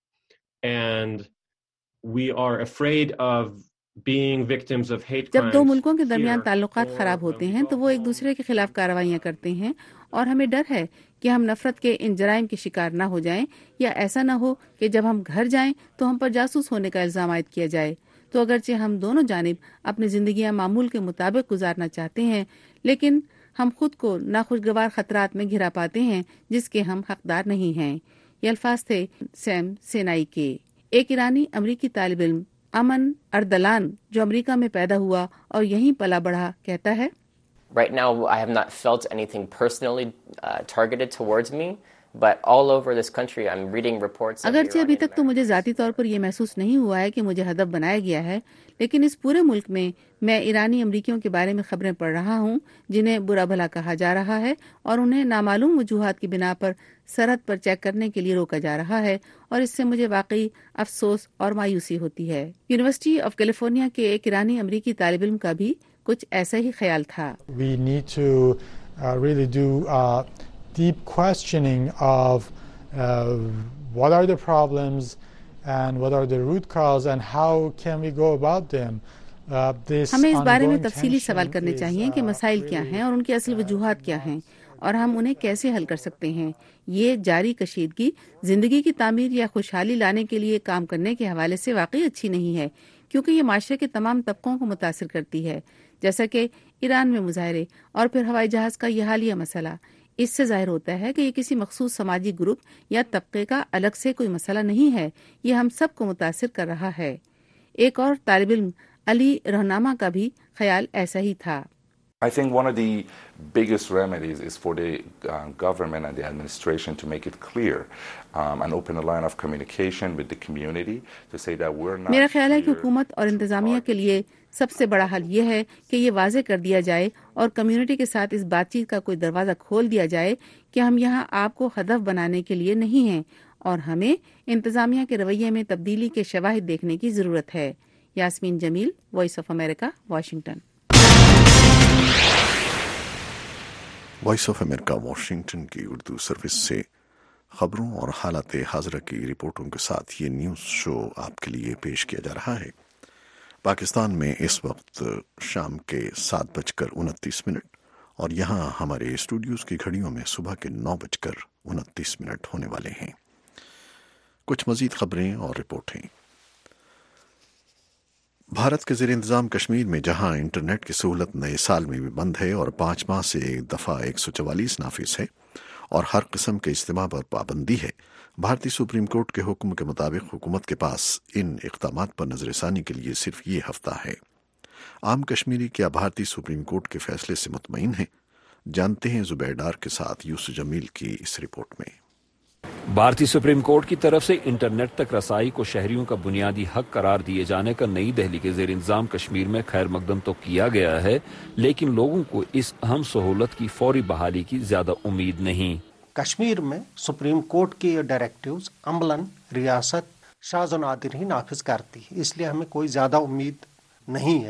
and we are afraid of being victims of hate crimes. جب دو ملکوں کے درمیان تعلقات خراب ہوتے ہیں تو وہ ایک دوسرے کے خلاف کارروائیاں کرتے ہیں، اور ہمیں ڈر ہے کہ ہم نفرت کے ان جرائم کے شکار نہ ہو جائیں، یا ایسا نہ ہو کہ جب ہم گھر جائیں تو ہم پر جاسوس ہونے کا الزام عائد کیا جائے۔ تو اگرچہ ہم دونوں جانب اپنی زندگیاں معمول کے مطابق گزارنا چاہتے ہیں، لیکن ہم خود کو ناخوشگوار خطرات میں گھرا پاتے ہیں جس کے ہم حقدار نہیں ہیں۔ یہ الفاظ تھے سیم سینائی کے۔ ایک ایرانی امریکی طالب علم امن اردلان جو امریکہ میں پیدا ہوا اور یہیں پلا بڑھا کہتا ہے، Right now I have not felt anything personally targeted towards me, but all over this country I'm reading reports. اگرچہ ابھی تک تو مجھے ذاتی طور پر یہ محسوس نہیں ہوا ہے کہ مجھے ہدف بنایا گیا ہے، لیکن اس پورے ملک میں ایرانی امریکیوں کے بارے میں خبریں پڑھ رہا ہوں جنہیں برا بھلا کہا جا رہا ہے اور انہیں نامعلوم وجوہات کی بنا پر سرحد پر چیک کرنے کے لیے روکا جا رہا ہے، اور اس سے مجھے واقعی افسوس اور مایوسی ہوتی ہے۔ یونیورسٹی آف کیلیفورنیا کے ایک ایرانی امریکی طالب علم کا بھی کچھ ایسا ہی خیال تھا۔ We need to really do deep questioning of what are the problems and what are the root cause and how can we go about them. ہمیں اس بارے میں تفصیلی سوال کرنے چاہیے کہ مسائل کیا ہیں اور ان کی اصل وجوہات کیا ہیں، اور ہم انہیں کیسے حل کر سکتے ہیں۔ یہ جاری کشیدگی زندگی کی تعمیر یا خوشحالی لانے کے لیے کام کرنے کے حوالے سے واقعی اچھی نہیں ہے، کیونکہ یہ معاشرے کے تمام طبقوں کو متاثر کرتی ہے، جیسا کہ ایران میں مظاہرے اور پھر ہوائی جہاز کا یہ حالیہ مسئلہ۔ اس سے ظاہر ہوتا ہے کہ یہ کسی مخصوص سماجی گروپ یا طبقے کا الگ سے کوئی مسئلہ نہیں ہے، یہ ہم سب کو متاثر کر رہا ہے۔ ایک اور طالب علم علی رہنما کا بھی خیال ایسا ہی تھا۔ I think one of the biggest remedies is for the government and the administration to make it clear and open a line of communication with the community to say that we're not. میرا خیال ہے کہ حکومت اور انتظامیہ کے لیے سب سے بڑا حل یہ ہے کہ یہ واضح کر دیا جائے اور کمیونٹی کے ساتھ اس بات چیت کا کوئی دروازہ کھول دیا جائے کہ ہم یہاں آپ کو ہدف بنانے کے لیے نہیں ہیں، اور ہمیں انتظامیہ کے رویے میں تبدیلی کے شواہد دیکھنے کی ضرورت ہے۔ Yasmeen Jamil, Voice of America, Washington. Voice of America Washington کی اردو سروس سے خبروں اور حالات حاضرہ کی رپورٹوں کے ساتھ یہ نیوز شو آپ کے لیے پیش کیا جا رہا ہے۔ پاکستان میں اس وقت شام کے 7:29 اور یہاں ہمارے اسٹوڈیوز کی گھڑیوں میں صبح کے 9:29 ہونے والے ہیں۔ کچھ مزید خبریں اور رپورٹیں۔ بھارت کے زیر انتظام کشمیر میں جہاں انٹرنیٹ کی سہولت نئے سال میں بھی بند ہے اور 5 ماہ سے ایک دفعہ 144 نافذ ہے اور ہر قسم کے اجتماع پر پابندی ہے، بھارتی سپریم کورٹ کے حکم کے مطابق حکومت کے پاس ان اقدامات پر نظر ثانی کے لیے صرف یہ ہفتہ ہے۔ عام کشمیری کیا بھارتی سپریم کورٹ کے فیصلے سے مطمئن ہیں؟ جانتے ہیں زبیر ڈار کے ساتھ یوسف جمیل کی اس رپورٹ میں۔ بھارتی سپریم کورٹ کی طرف سے انٹرنیٹ تک رسائی کو شہریوں کا بنیادی حق قرار دیے جانے کا نئی دہلی کے زیر انتظام کشمیر میں خیر مقدم تو کیا گیا ہے، لیکن لوگوں کو اس اہم سہولت کی فوری بحالی کی زیادہ امید نہیں۔ کشمیر میں سپریم کورٹ کے یہ ڈائریکٹیوز عملاً ریاست شاذ و نادر ہی نافذ کرتی ہے، اس لیے ہمیں کوئی زیادہ امید نہیں ہے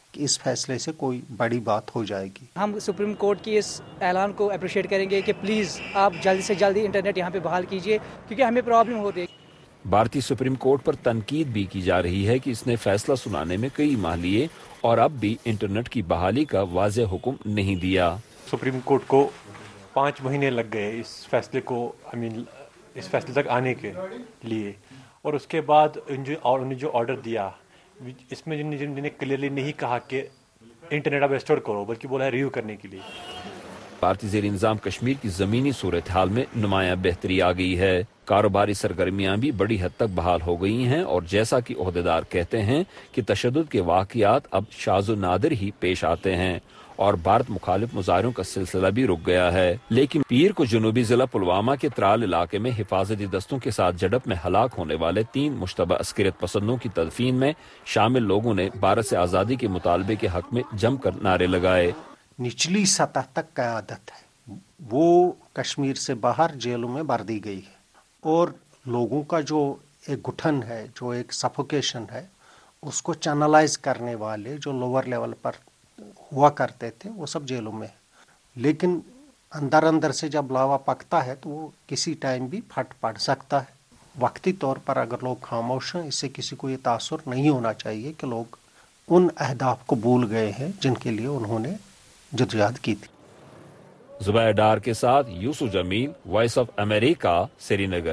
کہ اس فیصلے سے کوئی بڑی بات ہو جائے گی. ہم سپریم کورٹ کی اس اعلان کو اپریشیٹ کریں گے کہ پلیز آپ جلد سے جلد انٹرنیٹ یہاں پہ بحال کیجیے کیونکہ ہمیں پرابلم ہو رہی ہے. بھارتی سپریم کورٹ پر تنقید بھی کی جا رہی ہے کہ اس نے فیصلہ سنانے میں کئی ماہ لیے اور اب بھی انٹرنیٹ کی بحالی کا واضح حکم نہیں دیا. سپریم کورٹ کو 5 مہینے لگ گئے اس فیصلے کو اس فیصلے تک آنے کے لیے، اور اس کے بعد انہوں نے جو آرڈر دیا اس میں جن نے کلیئرلی نہیں کہا کہ انٹرنیٹ اب ریسٹور کرو، بلکہ بولا ہے ریویو کرنے کے لیے. بھارتی زیر انتظام کشمیر کی زمینی صورتحال میں نمایاں بہتری آ گئی ہے. کاروباری سرگرمیاں بھی بڑی حد تک بحال ہو گئی ہیں اور جیسا کہ عہدیدار کہتے ہیں کہ تشدد کے واقعات اب شاذ و نادر ہی پیش آتے ہیں اور بھارت مخالف مظاہروں کا سلسلہ بھی رک گیا ہے. لیکن پیر کو جنوبی ضلع پلوامہ کے ترال علاقے میں حفاظتی دستوں کے ساتھ جھڑپ میں ہلاک ہونے والے 3 مشتبہ عسکریت پسندوں کی تدفین میں شامل لوگوں نے بھارت سے آزادی کے مطالبے کے حق میں جم کر نعرے لگائے. نچلی سطح تک قیادت ہے وہ کشمیر سے باہر جیلوں میں بھر دی گئی ہے، اور لوگوں کا جو ایک گٹھن ہے، جو ایک سفوکیشن ہے، اس کو چینلائز کرنے والے جو لوور لیول پر ہوا کرتے تھے وہ سب جیلوں میں. لیکن اندر سے جب لاوا پکتا ہے تو وہ کسی ٹائم بھی پھٹ پڑ سکتا ہے. وقتی طور پر اگر لوگ خاموش ہیں، اس سے کسی کو یہ تاثر نہیں ہونا چاہیے کہ لوگ ان اہداف کو بھول گئے ہیں جن کے لیے انہوں نے جدوجہد کی تھی. زبیر ڈار کے ساتھ Yusuf Jamil, Voice of America, Srinagar.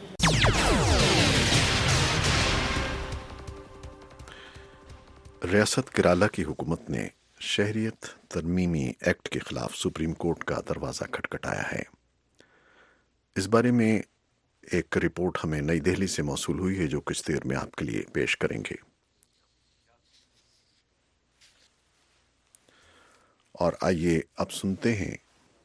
ریاست کیرالہ کی حکومت نے شہریت ترمیمی ایکٹ کے خلاف سپریم کورٹ کا دروازہ کھٹکھٹایا ہے. اس بارے میں ایک رپورٹ ہمیں نئی دہلی سے موصول ہوئی ہے جو کچھ دیر میں آپ کے لیے پیش کریں گے. اور آئیے اب سنتے ہیں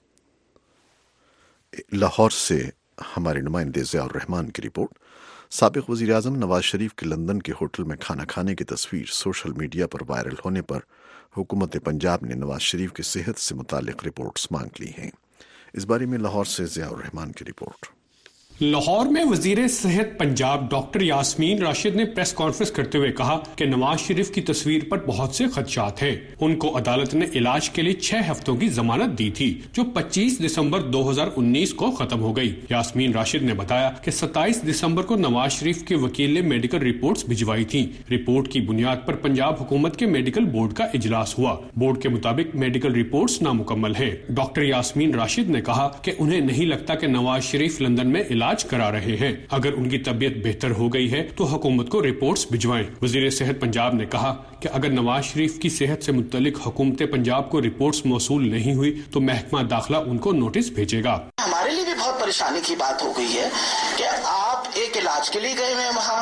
لاہور سے ہمارے نمائندے ضیاء الرحمان کی رپورٹ. سابق وزیر اعظم نواز شریف کے لندن کے ہوٹل میں کھانا کھانے کی تصویر سوشل میڈیا پر وائرل ہونے پر حکومت پنجاب نے نواز شریف کی صحت سے متعلق رپورٹس مانگ لی ہیں. اس بارے میں لاہور سے ضیاء الرحمان کی رپورٹ. لاہور میں وزیر صحت پنجاب ڈاکٹر یاسمین راشد نے پریس کانفرنس کرتے ہوئے کہا کہ نواز شریف کی تصویر پر بہت سے خدشات ہیں. ان کو عدالت نے علاج کے لیے 6 ہفتوں کی ضمانت دی تھی جو 25 دسمبر 2019 کو ختم ہو گئی. یاسمین راشد نے بتایا کہ 27 دسمبر کو نواز شریف کے وکیل نے میڈیکل رپورٹس بھجوائی تھیں. رپورٹ کی بنیاد پر پنجاب حکومت کے میڈیکل بورڈ کا اجلاس ہوا. بورڈ کے مطابق میڈیکل رپورٹس نامکمل ہیں. ڈاکٹر یاسمین راشد نے کہا کہ انہیں نہیں لگتا کہ نواز شریف لندن میں علاج کرا رہے ہیں. اگر ان کی طبیعت بہتر ہو گئی ہے تو حکومت کو رپورٹس بھجوائیں. وزیر صحت پنجاب نے کہا کہ اگر نواز شریف کی صحت سے متعلق حکومت پنجاب کو رپورٹس موصول نہیں ہوئی تو محکمہ داخلہ ان کو نوٹس بھیجے گا. ہمارے لیے بھی بہت پریشانی کی بات ہو گئی ہے کہ آپ ایک علاج کے لیے گئے ہوئے ہیں وہاں،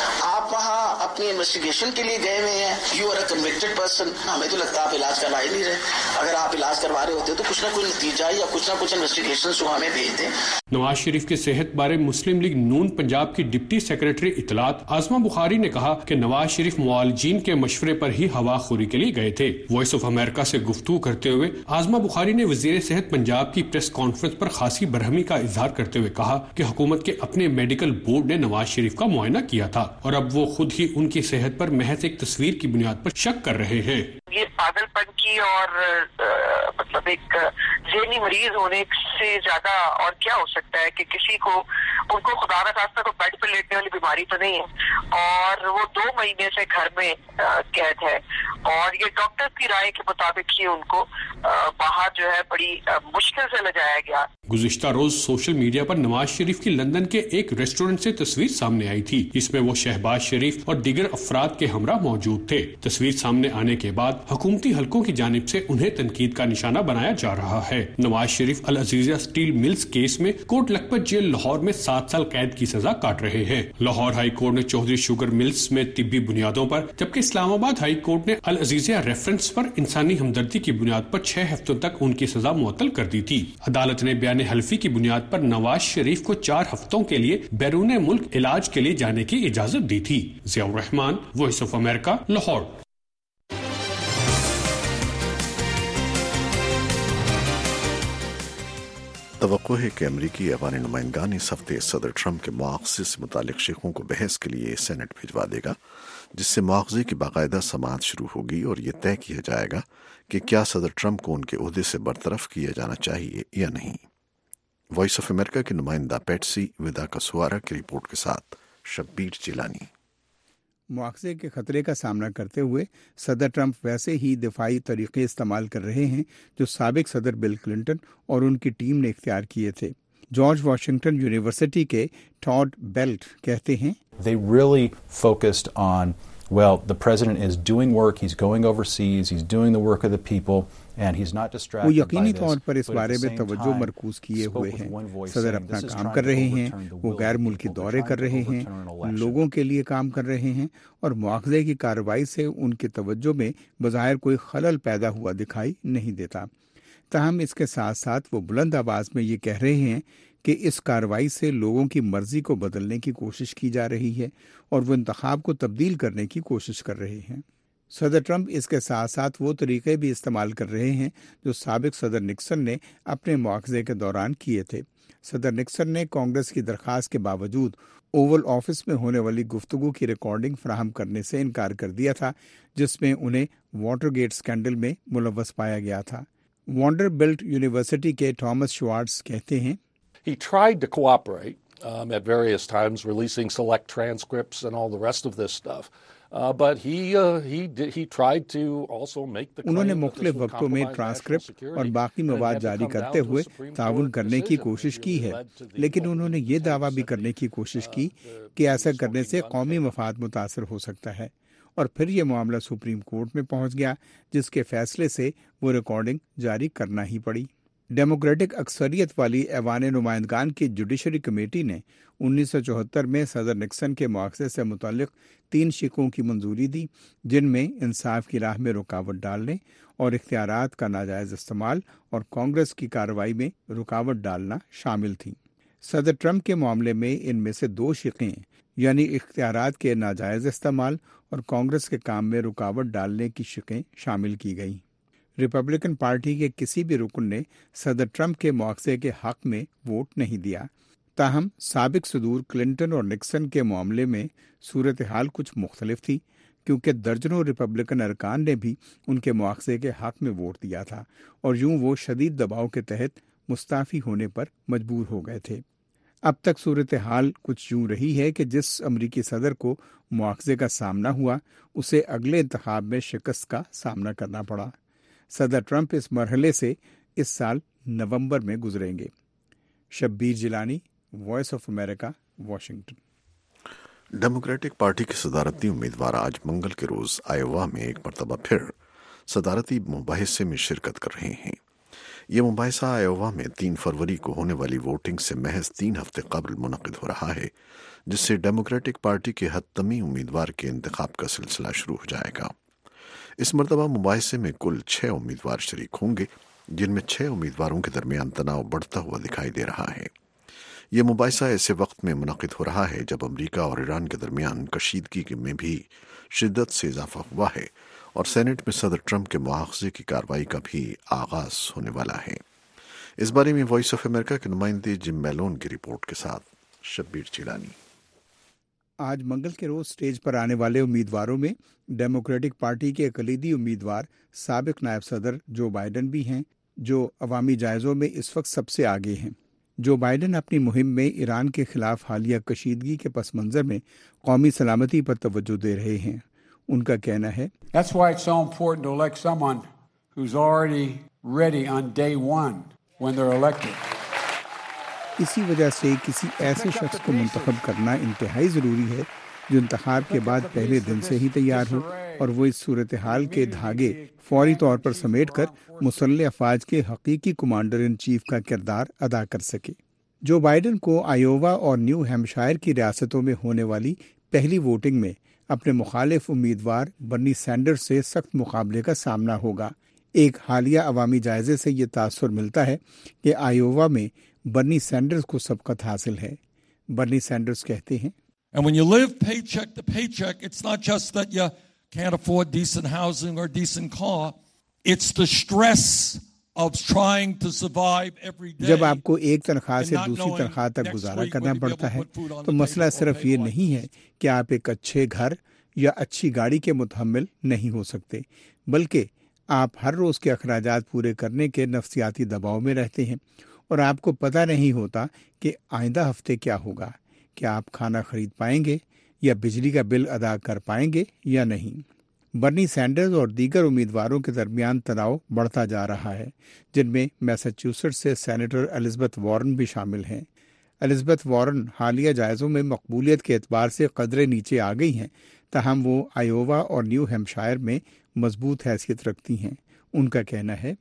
آپ وہاں اپنی انویسٹیگیشن کے لیے گئے ہوئے ہیں. You are a connected person. ہمیں تو لگتا ہے آپ علاج کروا ہی نہیں رہے. اگر آپ علاج کروا رہے ہوتے تو کچھ نہ کچھ نتیجہ یا کچھ نہ کچھ انویسٹیگیشن جو ہمیں بھیج دیں. نواز شریف کی صحت بارے مسلم لیگ نون پنجاب کی ڈپٹی سیکریٹری اطلاعات عاصمہ بخاری نے کہا کہ نواز شریف معالجین کے مشورے پر ہی ہوا خوری کے لیے گئے تھے. وائس آف امریکہ سے گفتگو کرتے ہوئے عاصمہ بخاری نے وزیر صحت پنجاب کی پریس کانفرنس پر خاصی برہمی کا اظہار کرتے ہوئے کہا کہ حکومت کے اپنے میڈیکل بورڈ نے نواز شریف کا معائنہ کیا تھا اور اب وہ خود ہی ان کی صحت پر محض ایک تصویر کی بنیاد پر شک کر رہے ہیں. یہ پاگل پن کی اور مطلب ایک ذہنی مریض ہونے سے زیادہ اور کیا ہو سکتا ہے کہ کسی کو ان کو خدا نہ خواستہ کو بیڈ پہ لیٹنے والی بیماری تو نہیں ہے اور وہ 2 مہینے سے گھر میں قید ہے اور یہ ڈاکٹر کی رائے کے مطابق ہی ان کو باہر جو ہے بڑی مشکل سے لے جایا گیا. گزشتہ روز سوشل میڈیا پر نواز شریف کی لندن کے ایک ریسٹورنٹ سے تصویر سامنے آئی تھی جس میں وہ شہباز شریف اور دیگر افراد کے ہمراہ موجود تھے. تصویر سامنے آنے کے بعد حکومتی حلقوں کی جانب سے انہیں تنقید کا نشانہ بنایا جا رہا ہے. Nawaz Sharif Al Azizia steel mills case میں کوٹ لکھپت جیل لاہور میں 7 سال قید کی سزا کاٹ رہے ہیں. لاہور ہائی کورٹ نے چودھری شوگر ملز میں طبی بنیادوں پر جبکہ اسلام آباد ہائی کورٹ نے العزیزیہ ریفرنس پر انسانی ہمدردی کی بنیاد پر 6 ہفتوں تک ان کی سزا معطل کر دی تھی. عدالت نے بیان حلفی کی بنیاد پر نواز شریف کو 4 ہفتوں کے لیے بیرون ملک علاج کے لیے جانے کی اجازت دی تھی. Zia ur Rahman, Voice of America, Lahore. توقع ہے کہ امریکی ایوان نمائندگان اس ہفتے صدر ٹرمپ کے مواخذے سے متعلق شقوں کو بحث کے لیے سینٹ بھجوا دے گا جس سے مواخذے کی باقاعدہ سماعت شروع ہوگی اور یہ طے کیا جائے گا کہ کیا صدر ٹرمپ کو ان کے عہدے سے برطرف کیا جانا چاہیے یا نہیں۔ وائس آف امریکہ کے نمائندہ پیٹسی ودا کسوارا کی رپورٹ کے ساتھ شبیر جیلانی۔ مواخذے کے خطرے کا سامنا کرتے ہوئے صدر ٹرمپ ویسے ہی دفاعی طریقے استعمال کر رہے ہیں جو سابق صدر بل کلنٹن اور ان کی ٹیم نے اختیار کیے تھے۔ جارج واشنگٹن یونیورسٹی کے ٹاڈ بیلٹ کہتے ہیں They really focused on, well, the president is doing work, he's going overseas, he's doing the work of the people, and he's not distracted by this. وہ یقینی طور پر اس بارے میں توجہ مرکوز کیے ہوئے ہیں۔ صدر اپنا کام کر رہے ہیں، وہ غیر ملکی دورے کر رہے ہیں، لوگوں کے لیے کام کر رہے ہیں، اور مواخذے کی کارروائی سے ان کی توجہ میں بظاہر کوئی خلل پیدا ہوا دکھائی نہیں دیتا۔ تاہم اس کے ساتھ ساتھ وہ بلند آواز میں یہ کہہ رہے ہیں کہ اس کارروائی سے لوگوں کی مرضی کو بدلنے کی کوشش کی جا رہی ہے اور وہ انتخاب کو تبدیل کرنے کی کوشش کر رہے ہیں۔ صدر ٹرمپ اس کے ساتھ ساتھ وہ طریقے بھی استعمال کر رہے ہیں جو سابق صدر نکسن نے اپنے مواخذے کے دوران کیے تھے۔ صدر نکسن نے کانگریس کی درخواست کے باوجود اوول آفس میں ہونے والی گفتگو کی ریکارڈنگ فراہم کرنے سے انکار کر دیا تھا، جس میں انہیں واٹر گیٹ اسکینڈل میں ملوث پایا گیا تھا۔ وانڈر بلٹ یونیورسٹی کے تھامس شوارٹز کہتے ہیں He tried to cooperate at various times, releasing select transcripts and all the rest of this stuff. But he tried to also make the claim انہوں نے that مختلف this would وقتوں میں compromise national transcript security, اور باقی and it مواد had to جاری come کرتے down to ہوئے the Supreme تعاون Court کرنے کی decision, کوشش which کی ہے، led to the لیکن انہوں نے یہ دعویٰ بھی کرنے کی کوشش کی کہ ایسا کرنے سے قومی مفاد متاثر ہو سکتا ہے، اور پھر یہ معاملہ سپریم کورٹ میں پہنچ گیا، جس کے فیصلے سے وہ ریکارڈنگ جاری کرنا ہی پڑی۔ ڈیموکریٹک اکثریت والی ایوان نمائندگان کی جوڈیشری کمیٹی نے 1974 میں صدر نکسن کے مواخذے سے متعلق 3 شقوں کی منظوری دی، جن میں انصاف کی راہ میں رکاوٹ ڈالنے اور اختیارات کا ناجائز استعمال اور کانگریس کی کارروائی میں رکاوٹ ڈالنا شامل تھیں۔ صدر ٹرمپ کے معاملے میں ان میں سے 2 شقیں یعنی اختیارات کے ناجائز استعمال اور کانگریس کے کام میں رکاوٹ ڈالنے کی شقیں شامل کی گئیں۔ ریپبلکن پارٹی کے کسی بھی رکن نے صدر ٹرمپ کے مواخذے کے حق میں ووٹ نہیں دیا۔ تاہم سابق صدور کلنٹن اور نکسن کے معاملے میں صورتحال کچھ مختلف تھی، کیونکہ درجنوں ریپبلکن ارکان نے بھی ان کے مواخذے کے حق میں ووٹ دیا تھا، اور یوں وہ شدید دباؤ کے تحت مستعفی ہونے پر مجبور ہو گئے تھے۔ اب تک صورتحال کچھ یوں رہی ہے کہ جس امریکی صدر کو مواخذے کا سامنا ہوا، اسے اگلے انتخاب میں شکست کا سامنا کرنا پڑا۔ صدر ٹرمپ اس مرحلے سے اس سال نومبر میں گزریں گے۔ Shabbir Jilani, Voice of America, Washington. Democratic Party کے صدارتی امیدوار آج منگل کے روز آئیوا میں ایک مرتبہ پھر صدارتی مباحثے میں شرکت کر رہے ہیں۔ یہ مباحثہ آئیوا میں 3 فروری کو ہونے والی ووٹنگ سے محض 3 ہفتے قبل منعقد ہو رہا ہے، جس سے ڈیموکریٹک پارٹی کے حتمی امیدوار کے انتخاب کا سلسلہ شروع ہو جائے گا۔ اس مرتبہ مباحثے میں کل 6 امیدوار شریک ہوں گے، جن میں 6 امیدواروں کے درمیان تناؤ بڑھتا ہوا دکھائی دے رہا ہے۔ یہ مباحثہ ایسے وقت میں منعقد ہو رہا ہے جب امریکہ اور ایران کے درمیان کشیدگی میں بھی شدت سے اضافہ ہوا ہے، اور سینٹ میں صدر ٹرمپ کے مواخذے کی کارروائی کا بھی آغاز ہونے والا ہے۔ اس بارے میں وائس آف امریکہ کے نمائندے جم میلون کی رپورٹ کے ساتھ شبیر چیلانی۔ آج منگل کے روز سٹیج پر آنے والے امیدواروں میں ڈیموکریٹک پارٹی کے کلیدی امیدوار سابق نائب صدر جو بائیڈن بھی ہیں، جو عوامی جائزوں میں اس وقت سب سے آگے ہیں۔ جو بائیڈن اپنی مہم میں ایران کے خلاف حالیہ کشیدگی کے پس منظر میں قومی سلامتی پر توجہ دے رہے ہیں۔ ان کا کہنا ہے That's why it's so important to elect someone who's already ready on day one when they're elected. اسی وجہ سے کسی ایسے شخص کو منتخب کرنا انتہائی ضروری ہے جو انتخاب کے بعد پہلے دن سے ہی تیار ہو، اور وہ اس صورتحال کے دھاگے فوری طور پر سمیٹ کر مسلح افواج کے حقیقی کمانڈر ان چیف کا کردار ادا کر سکے۔ جو بائیڈن کو آئیوا اور نیو ہیمپشائر کی ریاستوں میں ہونے والی پہلی ووٹنگ میں اپنے مخالف امیدوار برنی سینڈرز سے سخت مقابلے کا سامنا ہوگا۔ ایک حالیہ عوامی جائزے سے یہ تاثر ملتا ہے کہ آئیوا میں برنی سینڈرز کو سبقت حاصل ہے۔ برنی سینڈرز کہتے ہیں And when you live paycheck to paycheck, it's not just that you can't afford decent housing or decent car. It's the stress of trying to survive every day. جب آپ کو ایک تنخواہ سے دوسری تنخواہ تک گزارا کرنا پڑتا ہے تو مسئلہ صرف یہ نہیں ہے کہ آپ ایک اچھے گھر یا اچھی گاڑی کے متحمل نہیں ہو سکتے، بلکہ آپ ہر روز کے اخراجات پورے کرنے کے نفسیاتی دباؤ میں رہتے ہیں اور آپ کو پتہ نہیں ہوتا کہ آئندہ ہفتے کیا ہوگا، کیا آپ کھانا خرید پائیں گے یا بجلی کا بل ادا کر پائیں گے یا نہیں۔ برنی سینڈرز اور دیگر امیدواروں کے درمیان تناؤ بڑھتا جا رہا ہے، جن میں میساچیوسیٹس سے سینیٹر الزبتھ وارن بھی شامل ہیں۔ الزبتھ وارن حالیہ جائزوں میں مقبولیت کے اعتبار سے قدرے نیچے آ گئی ہیں، تاہم وہ آئیووا اور نیو ہیمپشائر میں مضبوط حیثیت رکھتی ہیں۔ ان کا کہنا ہے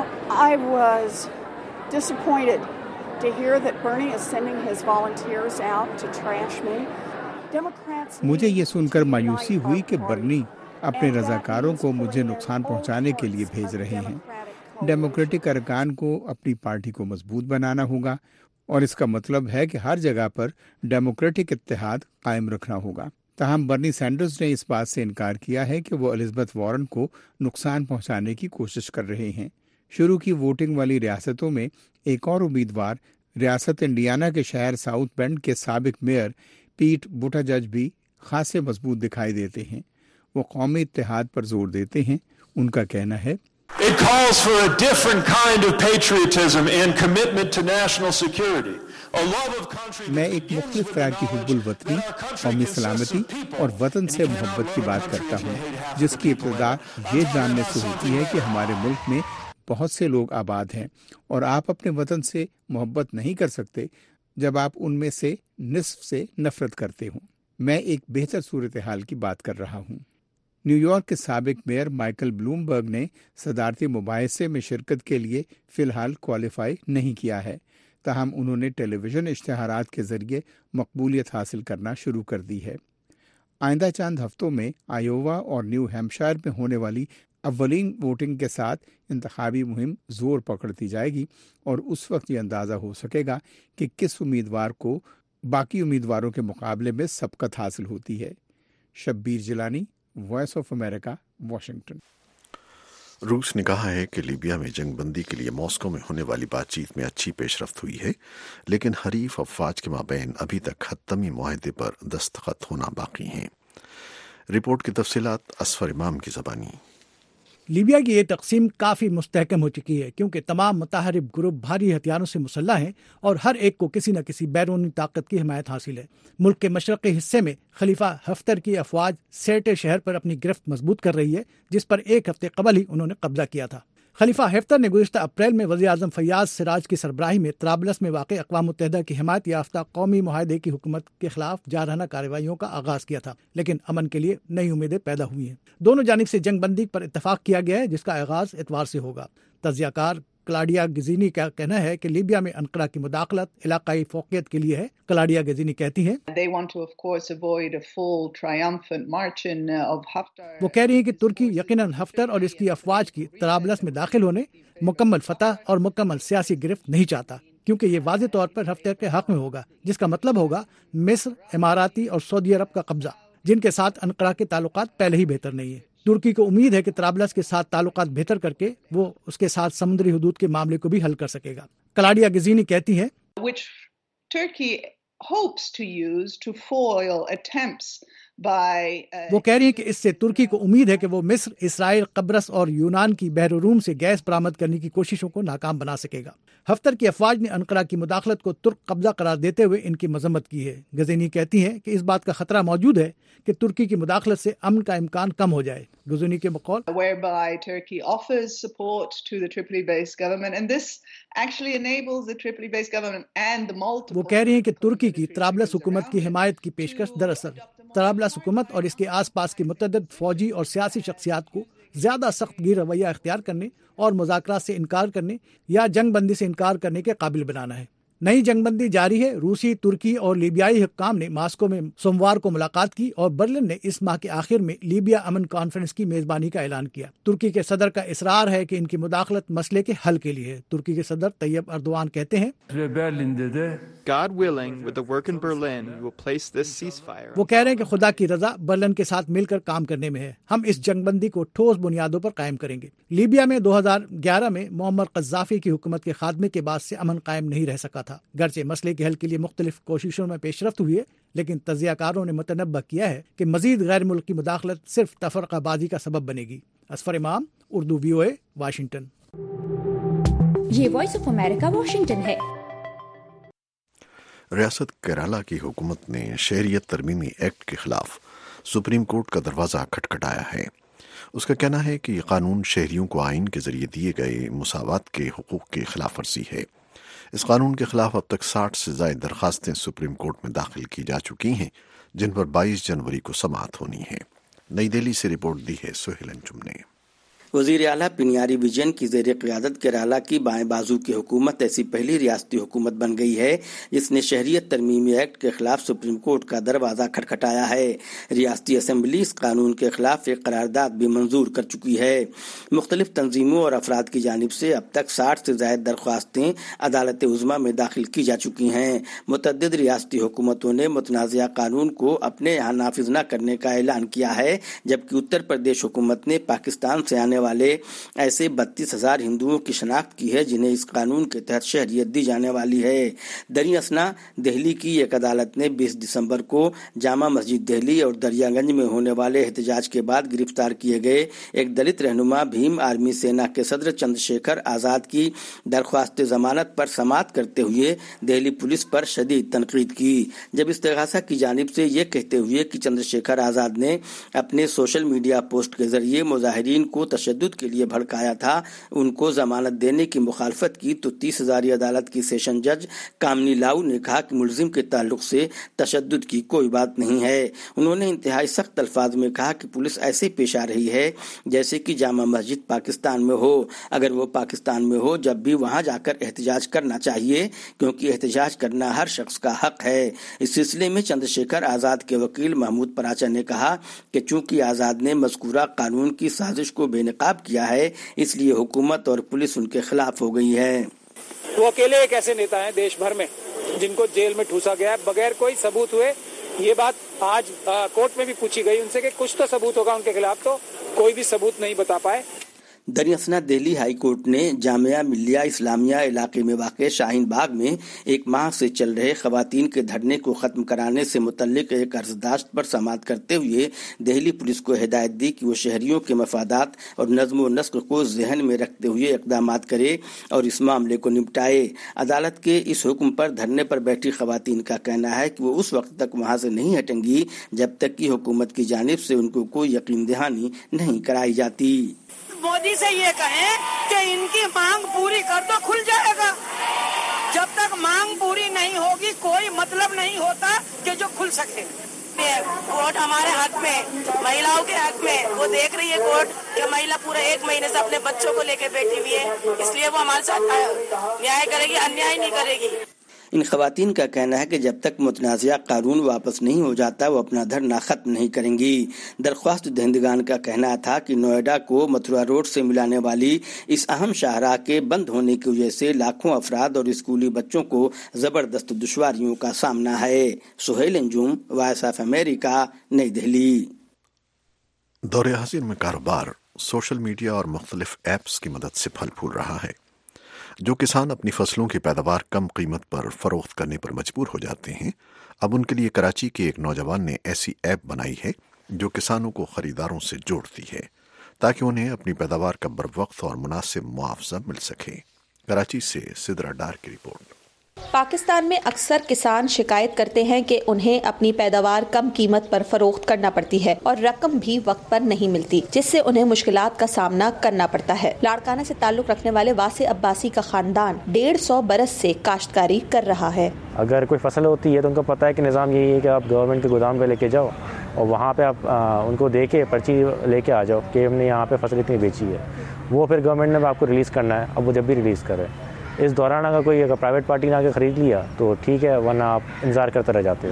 I was disappointed to hear that Bernie is sending his volunteers out to trash me. Democrats مجھے یہ سن کر مایوسی ہوئی کہ برنی اپنے رضاکاروں کو مجھے نقصان پہنچانے کے لیے بھیج رہے ہیں۔ ڈیموکریٹک ارکان کو اپنی پارٹی کو مضبوط بنانا ہوگا اور اس کا مطلب ہے کہ ہر جگہ پر ڈیموکریٹک اتحاد قائم رکھنا ہوگا۔ تاہم برنی سینڈرز نے اس بات سے انکار کیا ہے کہ وہ الزبتھ وارن کو نقصان پہنچانے کی کوشش کر رہے ہیں۔ شروع کی ووٹنگ والی ریاستوں میں ایک اور امیدوار، ریاست انڈیانا کے شہر ساؤتھ بینڈ کے سابق میئر پیٹ بوٹاجج بھی خاصے مضبوط دکھائی دیتے ہیں۔ وہ قومی اتحاد پر زور دیتے ہیں۔ ان کا کہنا ہے It calls for a different kind of patriotism and commitment to national security. A love of country. میں ایک مختلف طرح کی حب الوطنی، قومی سلامتی اور وطن سے محبت کی بات کرتا ہوں، جس کی ابتدا یہ جاننے سے ہوتی ہے کہ ہمارے ملک میں بہت سے لوگ آباد ہیں اور آپ اپنے وطن سے محبت نہیں کر سکتے جب آپ ان میں سے نصف سے نفرت کرتے ہوں۔ میں ایک بہتر صورتحال کی بات کر رہا ہوں۔ نیو یارک کے سابق میئر مائیکل بلومبرگ نے صدارتی مباحثے میں شرکت کے لیے فی الحال کوالیفائی نہیں کیا ہے، تاہم انہوں نے ٹیلی ویژن اشتہارات کے ذریعے مقبولیت حاصل کرنا شروع کر دی ہے۔ آئندہ چند ہفتوں میں آئیووا اور نیو ہیمپشائر میں ہونے والی اولین ووٹنگ کے ساتھ انتخابی مہم زور پکڑتی جائے گی اور اس وقت یہ اندازہ ہو سکے گا کہ کس امیدوار کو باقی امیدواروں کے مقابلے میں سبقت حاصل ہوتی ہے۔ Shabbir Jilani, Voice of America, Washington. روس نے کہا ہے کہ لیبیا میں جنگ بندی کے لیے ماسکو میں ہونے والی بات چیت میں اچھی پیش رفت ہوئی ہے، لیکن حریف افواج کے مابین ابھی تک حتمی معاہدے پر دستخط ہونا باقی ہیں۔ رپورٹ کی تفصیلات اسفر امام کی زبانی۔ لیبیا کی یہ تقسیم کافی مستحکم ہو چکی ہے، کیونکہ تمام متحارب گروپ بھاری ہتھیاروں سے مسلح ہیں اور ہر ایک کو کسی نہ کسی بیرونی طاقت کی حمایت حاصل ہے۔ ملک کے مشرقی حصے میں خلیفہ حفتر کی افواج سیرٹے شہر پر اپنی گرفت مضبوط کر رہی ہے، جس پر ایک ہفتے قبل ہی انہوں نے قبضہ کیا تھا۔ خلیفہ حفتر نے گزشتہ اپریل میں وزیر اعظم فیاض سراج کی سربراہی میں طرابلس میں واقع اقوام متحدہ کی حمایت یافتہ قومی معاہدے کی حکومت کے خلاف جارحانہ کارروائیوں کا آغاز کیا تھا، لیکن امن کے لیے نئی امیدیں پیدا ہوئی ہیں۔ دونوں جانب سے جنگ بندی پر اتفاق کیا گیا ہے، جس کا آغاز اتوار سے ہوگا۔ تجزیہ کار کلاڈیا گزینی کا کہنا ہے کہ لیبیا میں انقرہ کی مداخلت علاقائی فوقیت کے لیے ہے۔ کلاڈیا گزینی کہتی ہیں وہ کہہ رہی ہیں کہ ترکی یقیناً حفتر اور اس کی افواج کی طرابلس میں داخل ہونے، مکمل فتح اور مکمل سیاسی گرفت نہیں چاہتا، کیونکہ یہ واضح طور پر حفتر کے حق میں ہوگا، جس کا مطلب ہوگا مصر، اماراتی اور سعودی عرب کا قبضہ، جن کے ساتھ انقرہ کے تعلقات پہلے ہی بہتر نہیں ہیں۔ ترکی کو امید ہے کہ طرابلس کے ساتھ تعلقات بہتر کر کے وہ اس کے ساتھ سمندری حدود کے معاملے کو بھی حل کر سکے گا۔ کلاڈیا گزینی کہتی ہیں وہ کہہ رہی ہیں کہ اس سے ترکی کو امید ہے کہ وہ مصر، اسرائیل، قبرص اور یونان کی بحر الروم سے گیس برآمد کرنے کی کوششوں کو ناکام بنا سکے گا۔ حفتر کی افواج نے انقرہ کی مداخلت کو ترک قبضہ قرار دیتے ہوئے ان کی مذمت کی ہے۔ گزینی کہتی ہیں کہ اس بات کا خطرہ موجود ہے کہ ترکی کی مداخلت سے امن کا امکان کم ہو جائے۔ گزینی کے بقول وہ کہہ رہی ہیں کہ ترکی کی طرابلس حکومت کی حمایت کی پیشکش دراصل طرابلس حکومت اور اس کے آس پاس کی متعدد فوجی اور سیاسی شخصیات کو زیادہ سخت گیر رویہ اختیار کرنے اور مذاکرات سے انکار کرنے یا جنگ بندی سے انکار کرنے کے قابل بنانا ہے۔ نئی جنگ بندی جاری ہے۔ روسی، ترکی اور لیبیائی حکام نے ماسکو میں سوموار کو ملاقات کی اور برلن نے اس ماہ کے آخر میں لیبیا امن کانفرنس کی میزبانی کا اعلان کیا۔ ترکی کے صدر کا اصرار ہے کہ ان کی مداخلت مسئلے کے حل کے لیے ہے۔ ترکی کے صدر طیب اردوان کہتے ہیں وہ کہہ رہے ہیں کہ خدا کی رضا برلن کے ساتھ مل کر کام کرنے میں ہے۔ ہم اس جنگ بندی کو ٹھوس بنیادوں پر قائم کریں گے۔ لیبیا میں 2011 میں معمر قذافی کی حکومت کے خاتمے کے بعد سے امن قائم نہیں رہ سکا تھا۔ گرچہ مسئلے کے حل کے لیے مختلف کوششوں میں پیش رفت ہوئی ہے، لیکن تجزیہ کاروں نے متنبہ کیا ہے کہ مزید غیر ملکی مداخلت صرف تفرقہ بازی کا سبب بنے گی۔ Asfar Imam, Urdu VOA، Washington. یہ وائس آف امریکہ واشنگٹن ہے۔ ریاست کیرالہ کی حکومت نے شہریت ترمیمی ایکٹ کے خلاف سپریم کورٹ کا دروازہ کھٹکھٹایا ہے۔ اس کا کہنا ہے کہ یہ قانون شہریوں کو آئین کے ذریعے دیے گئے مساوات کے حقوق کی خلاف ورزی ہے۔ اس قانون کے خلاف اب تک 60 سے زائد درخواستیں سپریم کورٹ میں داخل کی جا چکی ہیں، جن پر 22 جنوری کو سماعت ہونی ہے۔ نئی دہلی سے رپورٹ دی ہے سہیل انجم نے۔ وزیر اعلیٰ پنیاری وجین کی زیر قیادت کیرالہ کی بائیں بازو کی حکومت ایسی پہلی ریاستی حکومت بن گئی ہے جس نے شہریت ترمیمی ایکٹ کے خلاف سپریم کورٹ کا دروازہ کھٹکھٹایا ہے۔ ریاستی اسمبلی اس قانون کے خلاف ایک قرارداد بھی منظور کر چکی ہے۔ مختلف تنظیموں اور افراد کی جانب سے اب تک 60 سے زائد درخواستیں عدالت عظمیٰ میں داخل کی جا چکی ہیں۔ متعدد ریاستی حکومتوں نے متنازعہ قانون کو اپنے یہاں نافذ نہ کرنے کا اعلان کیا ہے، جبکہ اتر پردیش حکومت نے پاکستان سے آنے والے ایسے 32,000 ہندوؤں کی شناخت کی ہے جنہیں اس قانون کے تحت شہریت دی جانے والی ہے۔ دریں اثنا دہلی کی ایک عدالت نے 20 دسمبر کو جامع مسجد دہلی اور دریا گنج میں ہونے والے احتجاج کے بعد گرفتار کیے گئے ایک دلت رہنما بھیم آرمی سینا کے صدر چندر شیکھر آزاد کی درخواست ضمانت پر سماعت کرتے ہوئے دہلی پولیس پر شدید تنقید کی، جب استغاثہ کی جانب سے یہ کہتے ہوئے کہ چندر شیکھر آزاد نے اپنے سوشل میڈیا پوسٹ کے ذریعے مظاہرین کو تشدد کے لیے بھڑکایا تھا، ان کو ضمانت دینے کی مخالفت کی تو 30 ہزاری عدالت کی سیشن جج کامنی لاؤ نے کہا کہ ملزم کے تعلق سے تشدد کی کوئی بات نہیں ہے۔ انہوں نے انتہائی سخت الفاظ میں کہا کہ پولیس ایسے پیش آ رہی ہے جیسے کہ جامع مسجد پاکستان میں ہو۔ اگر وہ پاکستان میں ہو جب بھی وہاں جا کر احتجاج کرنا چاہیے، کیونکہ احتجاج کرنا ہر شخص کا حق ہے۔ اس سلسلے میں چندر شیکھر آزاد کے وکیل محمود پراچا نے کہا کہ چونکہ آزاد نے مذکورہ قانون کی سازش کو بے نقاب کیا ہے، اس لیے حکومت اور پولیس ان کے خلاف ہو گئی ہے۔ وہ اکیلے ایک ایسے نیتا ہیں دیش بھر میں جن کو جیل میں ٹھوسا گیا ہے بغیر کوئی ثبوت ہوئے۔ یہ بات آج کورٹ میں بھی پوچھی گئی ان سے کہ کچھ تو ثبوت ہوگا ان کے خلاف، تو کوئی بھی ثبوت نہیں بتا پائے۔ دریں اثنا دہلی ہائی کورٹ نے جامعہ ملیہ اسلامیہ علاقے میں واقع شاہین باغ میں 1 ماہ سے چل رہے خواتین کے دھرنے کو ختم کرانے سے متعلق ایک عرضداشت پر سماعت کرتے ہوئے دہلی پولیس کو ہدایت دی کہ وہ شہریوں کے مفادات اور نظم و نسق کو ذہن میں رکھتے ہوئے اقدامات کرے اور اس معاملے کو نپٹائے۔ عدالت کے اس حکم پر دھرنے پر بیٹھی خواتین کا کہنا ہے کہ وہ اس وقت تک وہاں سے نہیں ہٹیں گی جب تک کہ حکومت کی جانب سے ان کو کوئی یقین دہانی نہیں کرائی جاتی۔ مودی سے یہ کہیں کہ ان کی مانگ پوری کر دو، کھل جائے گا۔ جب تک مانگ پوری نہیں ہوگی کوئی مطلب نہیں ہوتا کہ جو کھل سکے۔ کورٹ ہمارے حق میں، مہیلاؤں کے حق میں، وہ دیکھ رہی ہے کورٹ کہ مہیلا پورے 1 مہینے سے اپنے بچوں کو لے کے بیٹھی ہوئی ہے، اس لیے وہ ہمارے ساتھ نیائے کرے گی، انیائے نہیں کرے گی۔ ان خواتین کا کہنا ہے کہ جب تک متنازعہ قانون واپس نہیں ہو جاتا وہ اپنا دھرنا ختم نہیں کریں گی۔ درخواست دہندگان کا کہنا تھا کہ نوئیڈا کو متھرا روڈ سے ملانے والی اس اہم شاہراہ کے بند ہونے کی وجہ سے لاکھوں افراد اور اسکولی بچوں کو زبردست دشواریوں کا سامنا ہے۔ Sohail Anjum, Voice of America, New Delhi. دور حاضر میں کاروبار سوشل میڈیا اور مختلف ایپس کی مدد سے پھل پھول رہا ہے۔ جو کسان اپنی فصلوں کی پیداوار کم قیمت پر فروخت کرنے پر مجبور ہو جاتے ہیں، اب ان کے لیے کراچی کے ایک نوجوان نے ایسی ایپ بنائی ہے جو کسانوں کو خریداروں سے جوڑتی ہے تاکہ انہیں اپنی پیداوار کا بروقت اور مناسب معاوضہ مل سکے۔ کراچی سے سدرا ڈار کی رپورٹ۔ پاکستان میں اکثر کسان شکایت کرتے ہیں کہ انہیں اپنی پیداوار کم قیمت پر فروخت کرنا پڑتی ہے اور رقم بھی وقت پر نہیں ملتی، جس سے انہیں مشکلات کا سامنا کرنا پڑتا ہے۔ لاڑکانہ سے تعلق رکھنے والے واسع عباسی کا خاندان 150 برس سے کاشتکاری کر رہا ہے۔ اگر کوئی فصل ہوتی ہے تو ان کو پتہ ہے کہ نظام یہی ہے کہ آپ گورنمنٹ کے گودام پہ لے کے جاؤ اور وہاں پہ آپ ان کو دے کے پرچی لے کے آ جاؤ کہ ہم نے یہاں پہ فصل اتنی بیچی ہے، وہ پھر گورنمنٹ نے آپ کو ریلیز کرنا ہے۔ اب وہ جب بھی ریلیز کرے، اس دوران اگر کوئی پرائیویٹ پارٹی نے آ کے خرید لیا تو ٹھیک ہے، ورنہ آپ انتظار کرتے رہ جاتے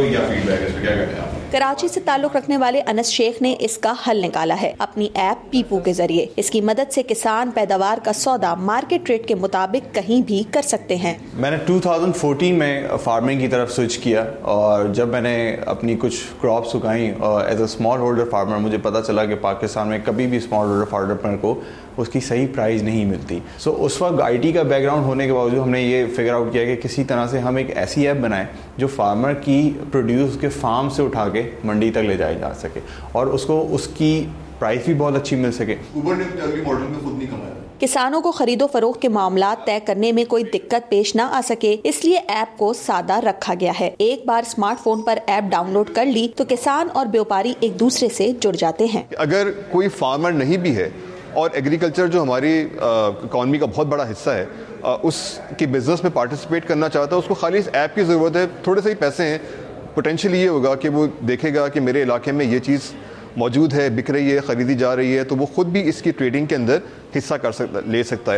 ہو۔ کراچی سے تعلق رکھنے والے انس شیخ نے اس کا حل نکالا ہے اپنی ایپ پیپو کے ذریعے۔ اس کی مدد سے کسان پیداوار کا سودا مارکیٹ ریٹ کے مطابق کہیں بھی کر سکتے ہیں۔ میں نے 2014 میں فارمنگ کی طرف سوئچ کیا، اور جب میں نے اپنی کچھ کراپس اگائیں اور as a small holder farmer مجھے پتا چلا کہ پاکستان میں کبھی بھی اسمال ہولڈر فارمر کو اس کی صحیح پرائز نہیں ملتی. سو اس وقت IT کا بیک گراؤنڈ ہونے کے باوجود ہم نے یہ فگر آؤٹ کیا کہ کسی طرح سے ہم ایک ایسی ایپ بنائیں جو فارمر کی پروڈیوس کے فارم سے اٹھا کے منڈی تک لے جائی جا سکے اور اس کو اس کی پرائز بھی بہت اچھی مل سکے. اوبر نے ماڈل میں خود نہیں کمایا. کسانوں کو خرید و فروخت کے معاملات طے کرنے میں کوئی دقت پیش نہ آ سکے اس لیے ایپ کو سادہ رکھا گیا ہے. ایک بار اسمارٹ فون پر ایپ ڈاؤن لوڈ کر لی تو کسان اور بیوپاری ایک دوسرے سے جڑ جاتے ہیں. اگر کوئی فارمر نہیں بھی ہے اور ایگریکلچر جو ہماری اکانومی کا بہت بڑا حصہ ہے اس کی بزنس میں پارٹیسپیٹ کرنا چاہتا ہے, اس کو خالی اس ایپ کی ضرورت ہے. تھوڑے سے ہی پیسے ہیں, پوٹینشیل یہ ہوگا کہ وہ دیکھے گا کہ میرے علاقے میں یہ چیز موجود ہے, بک رہی ہے, خریدی جا رہی ہے, تو وہ خود بھی اس کی ٹریڈنگ کے اندر حصہ لے سکتا ہے.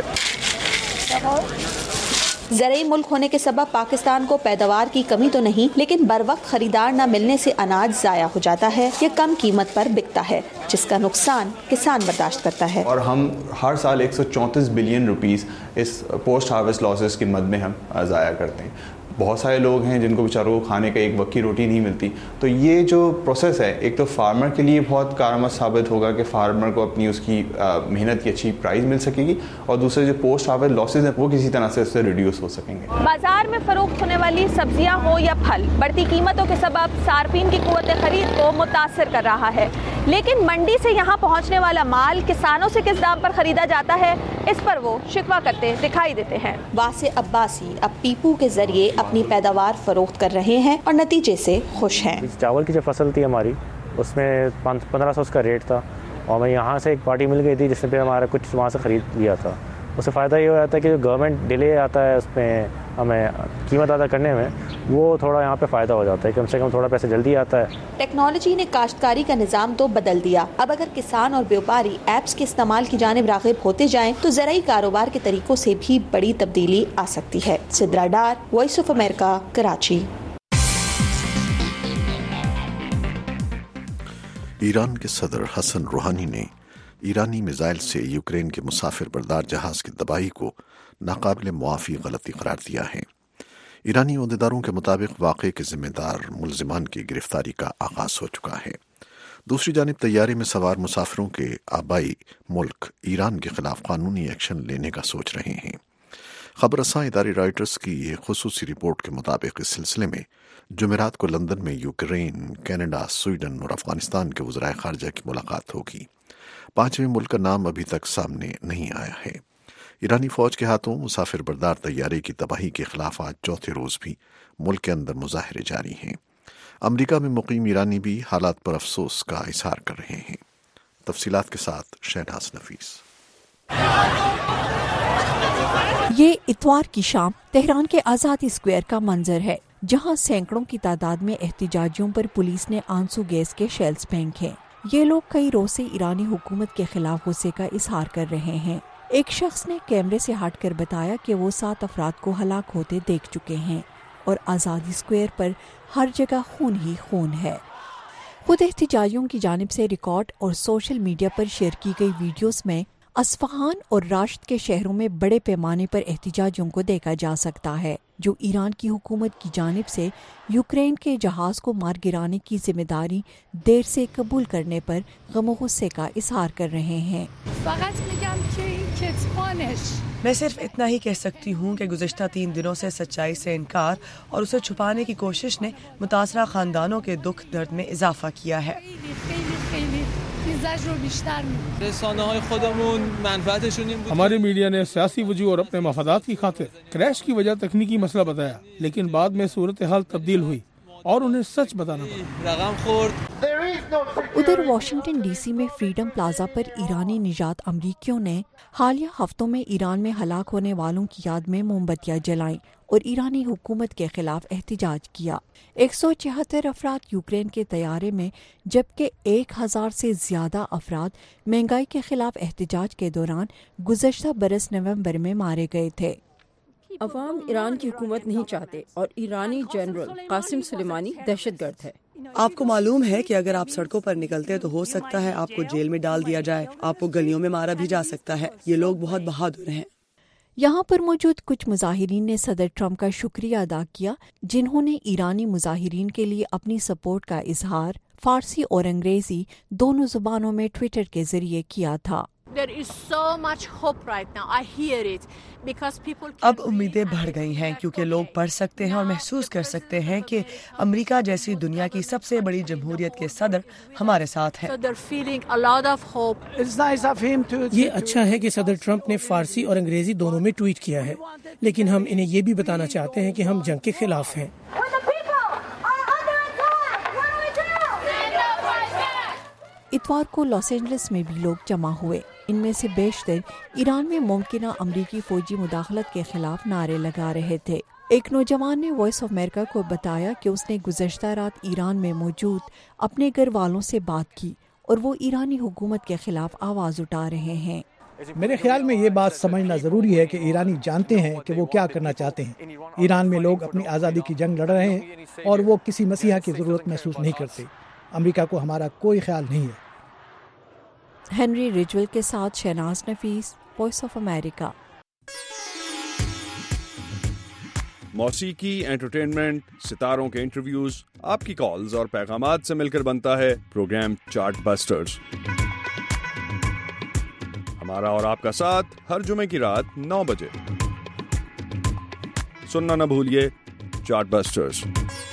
زرعی ملک ہونے کے سبب پاکستان کو پیداوار کی کمی تو نہیں, لیکن بر وقت خریدار نہ ملنے سے اناج ضائع ہو جاتا ہے یا کم قیمت پر بکتا ہے, جس کا نقصان کسان برداشت کرتا ہے. اور ہم ہر سال 134 بلین روپیز اس پوسٹ ہارویسٹ لاسز کی مد میں ہم ضائع کرتے ہیں. بہت سارے لوگ ہیں جن کو بیچاروں کو کھانے کا ایک وقت کی روٹی نہیں ملتی. تو یہ جو پروسیس ہے ایک تو فارمر کے لیے بہت کارآمد ثابت ہوگا کہ فارمر کو اپنی اس کی محنت کی اچھی پرائز مل سکے گی, اور دوسرے جو پوسٹ ہارویسٹ لاسز ہیں وہ کسی طرح سے اس سے ریڈیوس ہو سکیں گے. بازار میں فروخت ہونے والی سبزیاں ہو یا پھل, بڑھتی قیمتوں کے سبب صارفین کی قوت خرید کو متاثر کر رہا ہے. لیکن منڈی سے یہاں پہنچنے والا مال کسانوں سے کس دام پر خریدا جاتا ہے, اس پر وہ شکوہ کرتے دکھائی دیتے ہیں. واسع عباسی اب پیپو کے ذریعے اپنی پیداوار فروخت کر رہے ہیں اور نتیجے سے خوش ہیں. چاول کی جو فصل تھی ہماری اس میں 1500 اس کا ریٹ تھا, اور میں یہاں سے ایک پارٹی مل گئی تھی جس نے پھر ہمارا کچھ وہاں سے خرید لیا تھا. اس سے فائدہ یہ ہو جاتا ہے کہ جو گورنمنٹ ڈیلے آتا ہے اس میں ہمیں قیمت ادا کرنے میں, وہ تھوڑا یہاں پہ فائدہ ہو جاتا ہے, کم سے کم تھوڑا پیسے جلدی آتا ہے. ٹیکنالوجی نے کاشتکاری کا نظام تو بدل دیا. اب اگر کسان اور بیوپاری ایپس کے استعمال کی جانب راغب ہوتے جائیں تو زرعی کاروبار کے طریقوں سے بھی بڑی تبدیلی آ سکتی ہے. Sidra Dar, Voice of America, Karachi. Iran کے صدر حسن روحانی نے ایرانی میزائل سے یوکرین کے مسافر بردار جہاز کی تباہی کو ناقابل معافی غلطی قرار دیا ہے. ایرانی عہدیداروں کے مطابق واقعے کے ذمہ دار ملزمان کی گرفتاری کا آغاز ہو چکا ہے. دوسری جانب طیارے میں سوار مسافروں کے آبائی ملک ایران کے خلاف قانونی ایکشن لینے کا سوچ رہے ہیں. خبر رساں ادارے رائٹرز کی ایک خصوصی رپورٹ کے مطابق اس سلسلے میں جمعرات کو لندن میں یوکرین، کینیڈا، سویڈن اور افغانستان کے وزرائے خارجہ کی ملاقات ہوگی. پانچویں ملک کا نام ابھی تک سامنے نہیں آیا ہے. ایرانی فوج کے ہاتھوں مسافر بردار طیارے کی تباہی کے خلاف آج چوتھے روز بھی ملک کے اندر مظاہرے جاری ہیں. امریکہ میں مقیم ایرانی بھی حالات پر افسوس کا اظہار کر رہے ہیں. تفصیلات کے ساتھ شہناز نفیس. یہ اتوار کی شام تہران کے آزادی اسکوائر کا منظر ہے جہاں سینکڑوں کی تعداد میں احتجاجیوں پر پولیس نے آنسو گیس کے شیلز پھینکے. یہ لوگ کئی روز سے ایرانی حکومت کے خلاف غصے کا اظہار کر رہے ہیں. ایک شخص نے کیمرے سے ہٹ کر بتایا کہ وہ 7 افراد کو ہلاک ہوتے دیکھ چکے ہیں اور آزادی اسکوائر پر ہر جگہ خون ہی خون ہے. خود احتجاجیوں کی جانب سے ریکارڈ اور سوشل میڈیا پر شیئر کی گئی ویڈیوز میں اصفہان اور راشد کے شہروں میں بڑے پیمانے پر احتجاجیوں کو دیکھا جا سکتا ہے جو ایران کی حکومت کی جانب سے یوکرین کے جہاز کو مار گرانے کی ذمہ داری دیر سے قبول کرنے پر غم و غصے کا اظہار کر رہے ہیں. میں صرف اتنا ہی کہہ سکتی ہوں کہ گزشتہ 3 دنوں سے سچائی سے انکار اور اسے چھپانے کی کوشش نے متاثرہ خاندانوں کے دکھ درد میں اضافہ کیا ہے. ہمارے میڈیا نے سیاسی وجوہ اور اپنے مفادات کی خاطر کریش کی وجہ تکنیکی مسئلہ بتایا، لیکن بعد میں صورتحال تبدیل ہوئی اور انہیں سچ بتانا پڑا. ادھر واشنگٹن ڈی سی میں فریڈم پلازا پر ایرانی نژاد امریکیوں نے حالیہ ہفتوں میں ایران میں ہلاک ہونے والوں کی یاد میں موم بتیاں جلائیں اور ایرانی حکومت کے خلاف احتجاج کیا. 174 افراد یوکرین کے طیارے میں جبکہ 1000 سے زیادہ افراد مہنگائی کے خلاف احتجاج کے دوران گزشتہ برس نومبر میں مارے گئے تھے. عوام ایران کی حکومت نہیں چاہتے اور ایرانی جنرل قاسم سلیمانی دہشت گرد ہے. آپ کو معلوم ہے کہ اگر آپ سڑکوں پر نکلتے تو ہو سکتا ہے آپ کو جیل میں ڈال دیا جائے، آپ کو گلیوں میں مارا بھی جا سکتا ہے. یہ لوگ بہت بہادر ہیں. یہاں پر موجود کچھ مظاہرین نے صدر ٹرمپ کا شکریہ ادا کیا جنہوں نے ایرانی مظاہرین کے لیے اپنی سپورٹ کا اظہار فارسی اور انگریزی دونوں زبانوں میں ٹویٹر کے ذریعے کیا تھا. اب امیدیں بڑھ گئی ہیں کیونکہ لوگ پڑھ سکتے ہیں اور محسوس کر سکتے ہیں کہ امریکہ جیسی دنیا کی سب سے بڑی جمہوریت کے صدر ہمارے ساتھ ہیں. یہ اچھا ہے کہ صدر ٹرمپ نے فارسی اور انگریزی دونوں میں ٹویٹ کیا ہے، لیکن ہم انہیں یہ بھی بتانا چاہتے ہیں کہ ہم جنگ کے خلاف ہیں. اتوار کو لاس اینجلس میں بھی لوگ جمع ہوئے. ان میں سے بیشتر ایران میں ممکنہ امریکی فوجی مداخلت کے خلاف نعرے لگا رہے تھے. ایک نوجوان نے وائس آف امریکہ کو بتایا کہ اس نے گزشتہ رات ایران میں موجود اپنے گھر والوں سے بات کی اور وہ ایرانی حکومت کے خلاف آواز اٹھا رہے ہیں. میرے خیال میں یہ بات سمجھنا ضروری ہے کہ ایرانی جانتے ہیں کہ وہ کیا کرنا چاہتے ہیں. ایران میں لوگ اپنی آزادی کی جنگ لڑ رہے ہیں اور وہ کسی مسیحا کی ضرورت محسوس نہیں کرتے. امریکہ کو ہمارا کوئی خیال نہیں ہے. ہنری ریجول کے ساتھ Shahnaz Nafees, Voice of America. موسیقی، انٹرٹینمنٹ، ستاروں کے انٹرویوز، آپ کی کالز اور پیغامات سے مل کر بنتا ہے پروگرام چارٹ بسٹرز. ہمارا اور آپ کا ساتھ ہر جمعے کی رات 9 بجے. سننا نہ بھولیے چارٹ بسٹرز.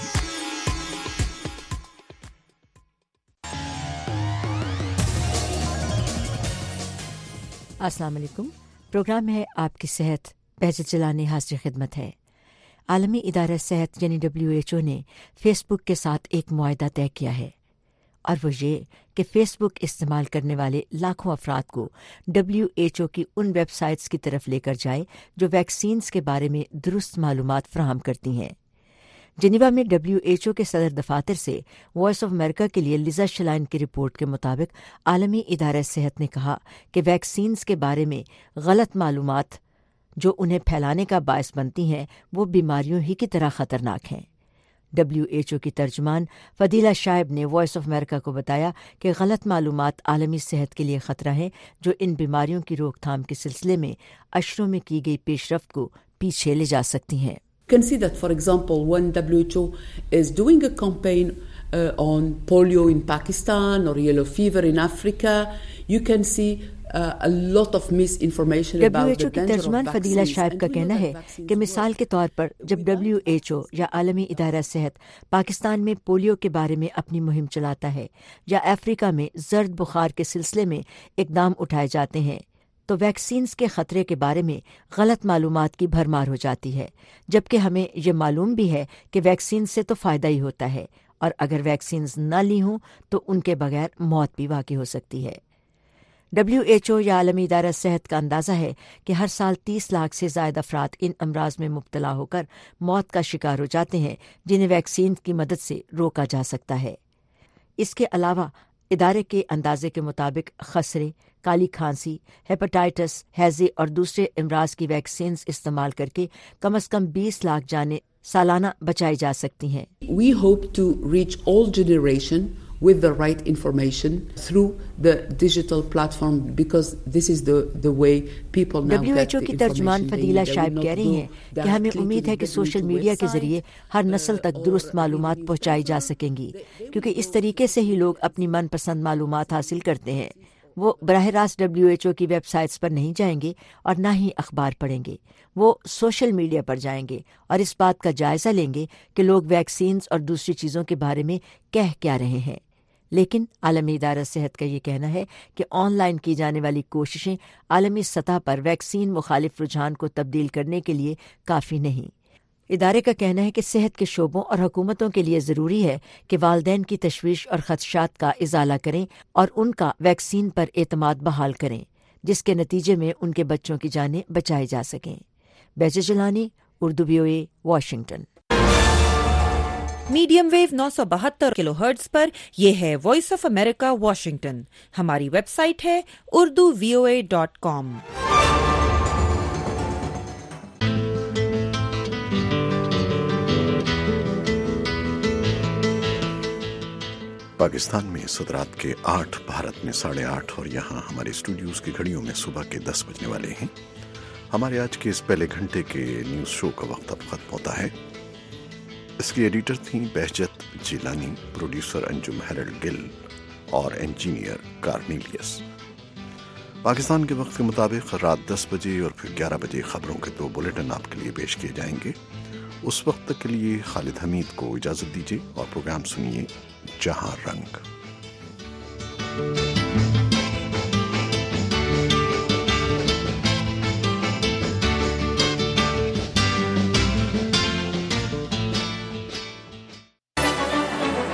السلام علیکم. پروگرام ہے آپ کی صحت. بہجت جیلانی حاضر خدمت ہے. عالمی ادارہ صحت یعنی WHO نے فیس بک کے ساتھ ایک معاہدہ طے کیا ہے، اور وہ یہ کہ فیس بک استعمال کرنے والے لاکھوں افراد کو WHO کی ان ویب سائٹس کی طرف لے کر جائے جو ویکسینز کے بارے میں درست معلومات فراہم کرتی ہیں. جنیوا میں WHO کے صدر دفاتر سے وائس آف امریکہ کے لیے لیزا شلائن کی رپورٹ کے مطابق عالمی ادارہ صحت نے کہا کہ ویکسینز کے بارے میں غلط معلومات جو انہیں پھیلانے کا باعث بنتی ہیں وہ بیماریوں ہی کی طرح خطرناک ہیں. WHO کی ترجمان فضیلہ شائب نے وائس آف امریکہ کو بتایا کہ غلط معلومات عالمی صحت کے لیے خطرہ ہیں جو ان بیماریوں کی روک تھام کے سلسلے میں اشروں میں کی گئی پیش رفت کو پیچھے لے جا سکتی ہیں. can see that, for example, when WHO is doing a campaign on polio in Pakistan or yellow fever in Africa, you can see a lot of misinformation about the danger of vaccines. WHO کی ترجمان فضیلہ شائب کا کہنا ہے کہ مثال کے طور پر جب WHO یا عالمی ادارہ صحت پاکستان میں پولیو کے بارے میں اپنی مہم چلاتا ہے یا افریقہ میں زرد بخار کے سلسلے میں اقدام اٹھائے جاتے ہیں تو ویکسینز کے خطرے کے بارے میں غلط معلومات کی بھرمار ہو جاتی ہے، جبکہ ہمیں یہ معلوم بھی ہے کہ ویکسین سے تو فائدہ ہی ہوتا ہے، اور اگر ویکسینز نہ لی ہوں تو ان کے بغیر موت بھی واقع ہو سکتی ہے. WHO یا عالمی ادارہ صحت کا اندازہ ہے کہ ہر سال 30 لاکھ سے زائد افراد ان امراض میں مبتلا ہو کر موت کا شکار ہو جاتے ہیں جنہیں ویکسین کی مدد سے روکا جا سکتا ہے. اس کے علاوہ ادارے کے اندازے کے مطابق خسرے، کالی کھانسی، ہیپاٹائٹس، ہیزے اور دوسرے امراض کی ویکسینز استعمال کر کے کم از کم 20 لاکھ جانیں سالانہ بچائی جا سکتی ہیں. We hope to reach all generation with the right information through the digital platform because this is the way people now get the information. WHO کی ترجمان فضیلہ شائب کہہ رہی ہیں کہ ہمیں امید ہے کہ سوشل میڈیا کے ذریعے ہر نسل تک درست معلومات پہنچائی جا سکیں گی، کیونکہ اس طریقے سے ہی لوگ اپنی من پسند معلومات حاصل کرتے ہیں. وہ براہ راست WHO کی ویب سائٹس پر نہیں جائیں گے اور نہ ہی اخبار پڑھیں گے، وہ سوشل میڈیا پر جائیں گے اور اس بات کا جائزہ لیں گے کہ لوگ ویکسینز اور دوسری چیزوں کے بارے میں کہہ کیا رہے ہیں. لیکن عالمی ادارہ صحت کا یہ کہنا ہے کہ آن لائن کی جانے والی کوششیں عالمی سطح پر ویکسین مخالف رجحان کو تبدیل کرنے کے لیے کافی نہیں. ادارے کا کہنا ہے کہ صحت کے شعبوں اور حکومتوں کے لیے ضروری ہے کہ والدین کی تشویش اور خدشات کا ازالہ کریں اور ان کا ویکسین پر اعتماد بحال کریں، جس کے نتیجے میں ان کے بچوں کی جانیں بچائی جا سکیں. Behjat Jilani, Urdu VOA، Washington. Medium wave 972 kilo hertz پر یہ ہے وائس آف امریکہ واشنگٹن. ہماری ویب سائٹ ہے urduvoa.com. پاکستان میں اس رات کے 8، بھارت میں 8:30 اور یہاں ہمارے اسٹوڈیوز کی گھڑیوں میں صبح کے 10 بجنے والے ہیں. ہمارے آج کے اس پہلے گھنٹے کے نیوز شو کا وقت اب ختم ہوتا ہے. اس کی ایڈیٹر تھیں بہجت جیلانی، پروڈیوسر انجم ہیرلڈ گل اور انجینئر کارنیلیس. پاکستان کے وقت کے مطابق رات 10 بجے اور پھر 11 بجے خبروں کے 2 بلیٹن آپ کے لیے پیش کیے جائیں گے. اس وقت تک کے لیے خالد حمید کو اجازت دیجیے اور پروگرام سنیے جہاں رنگ.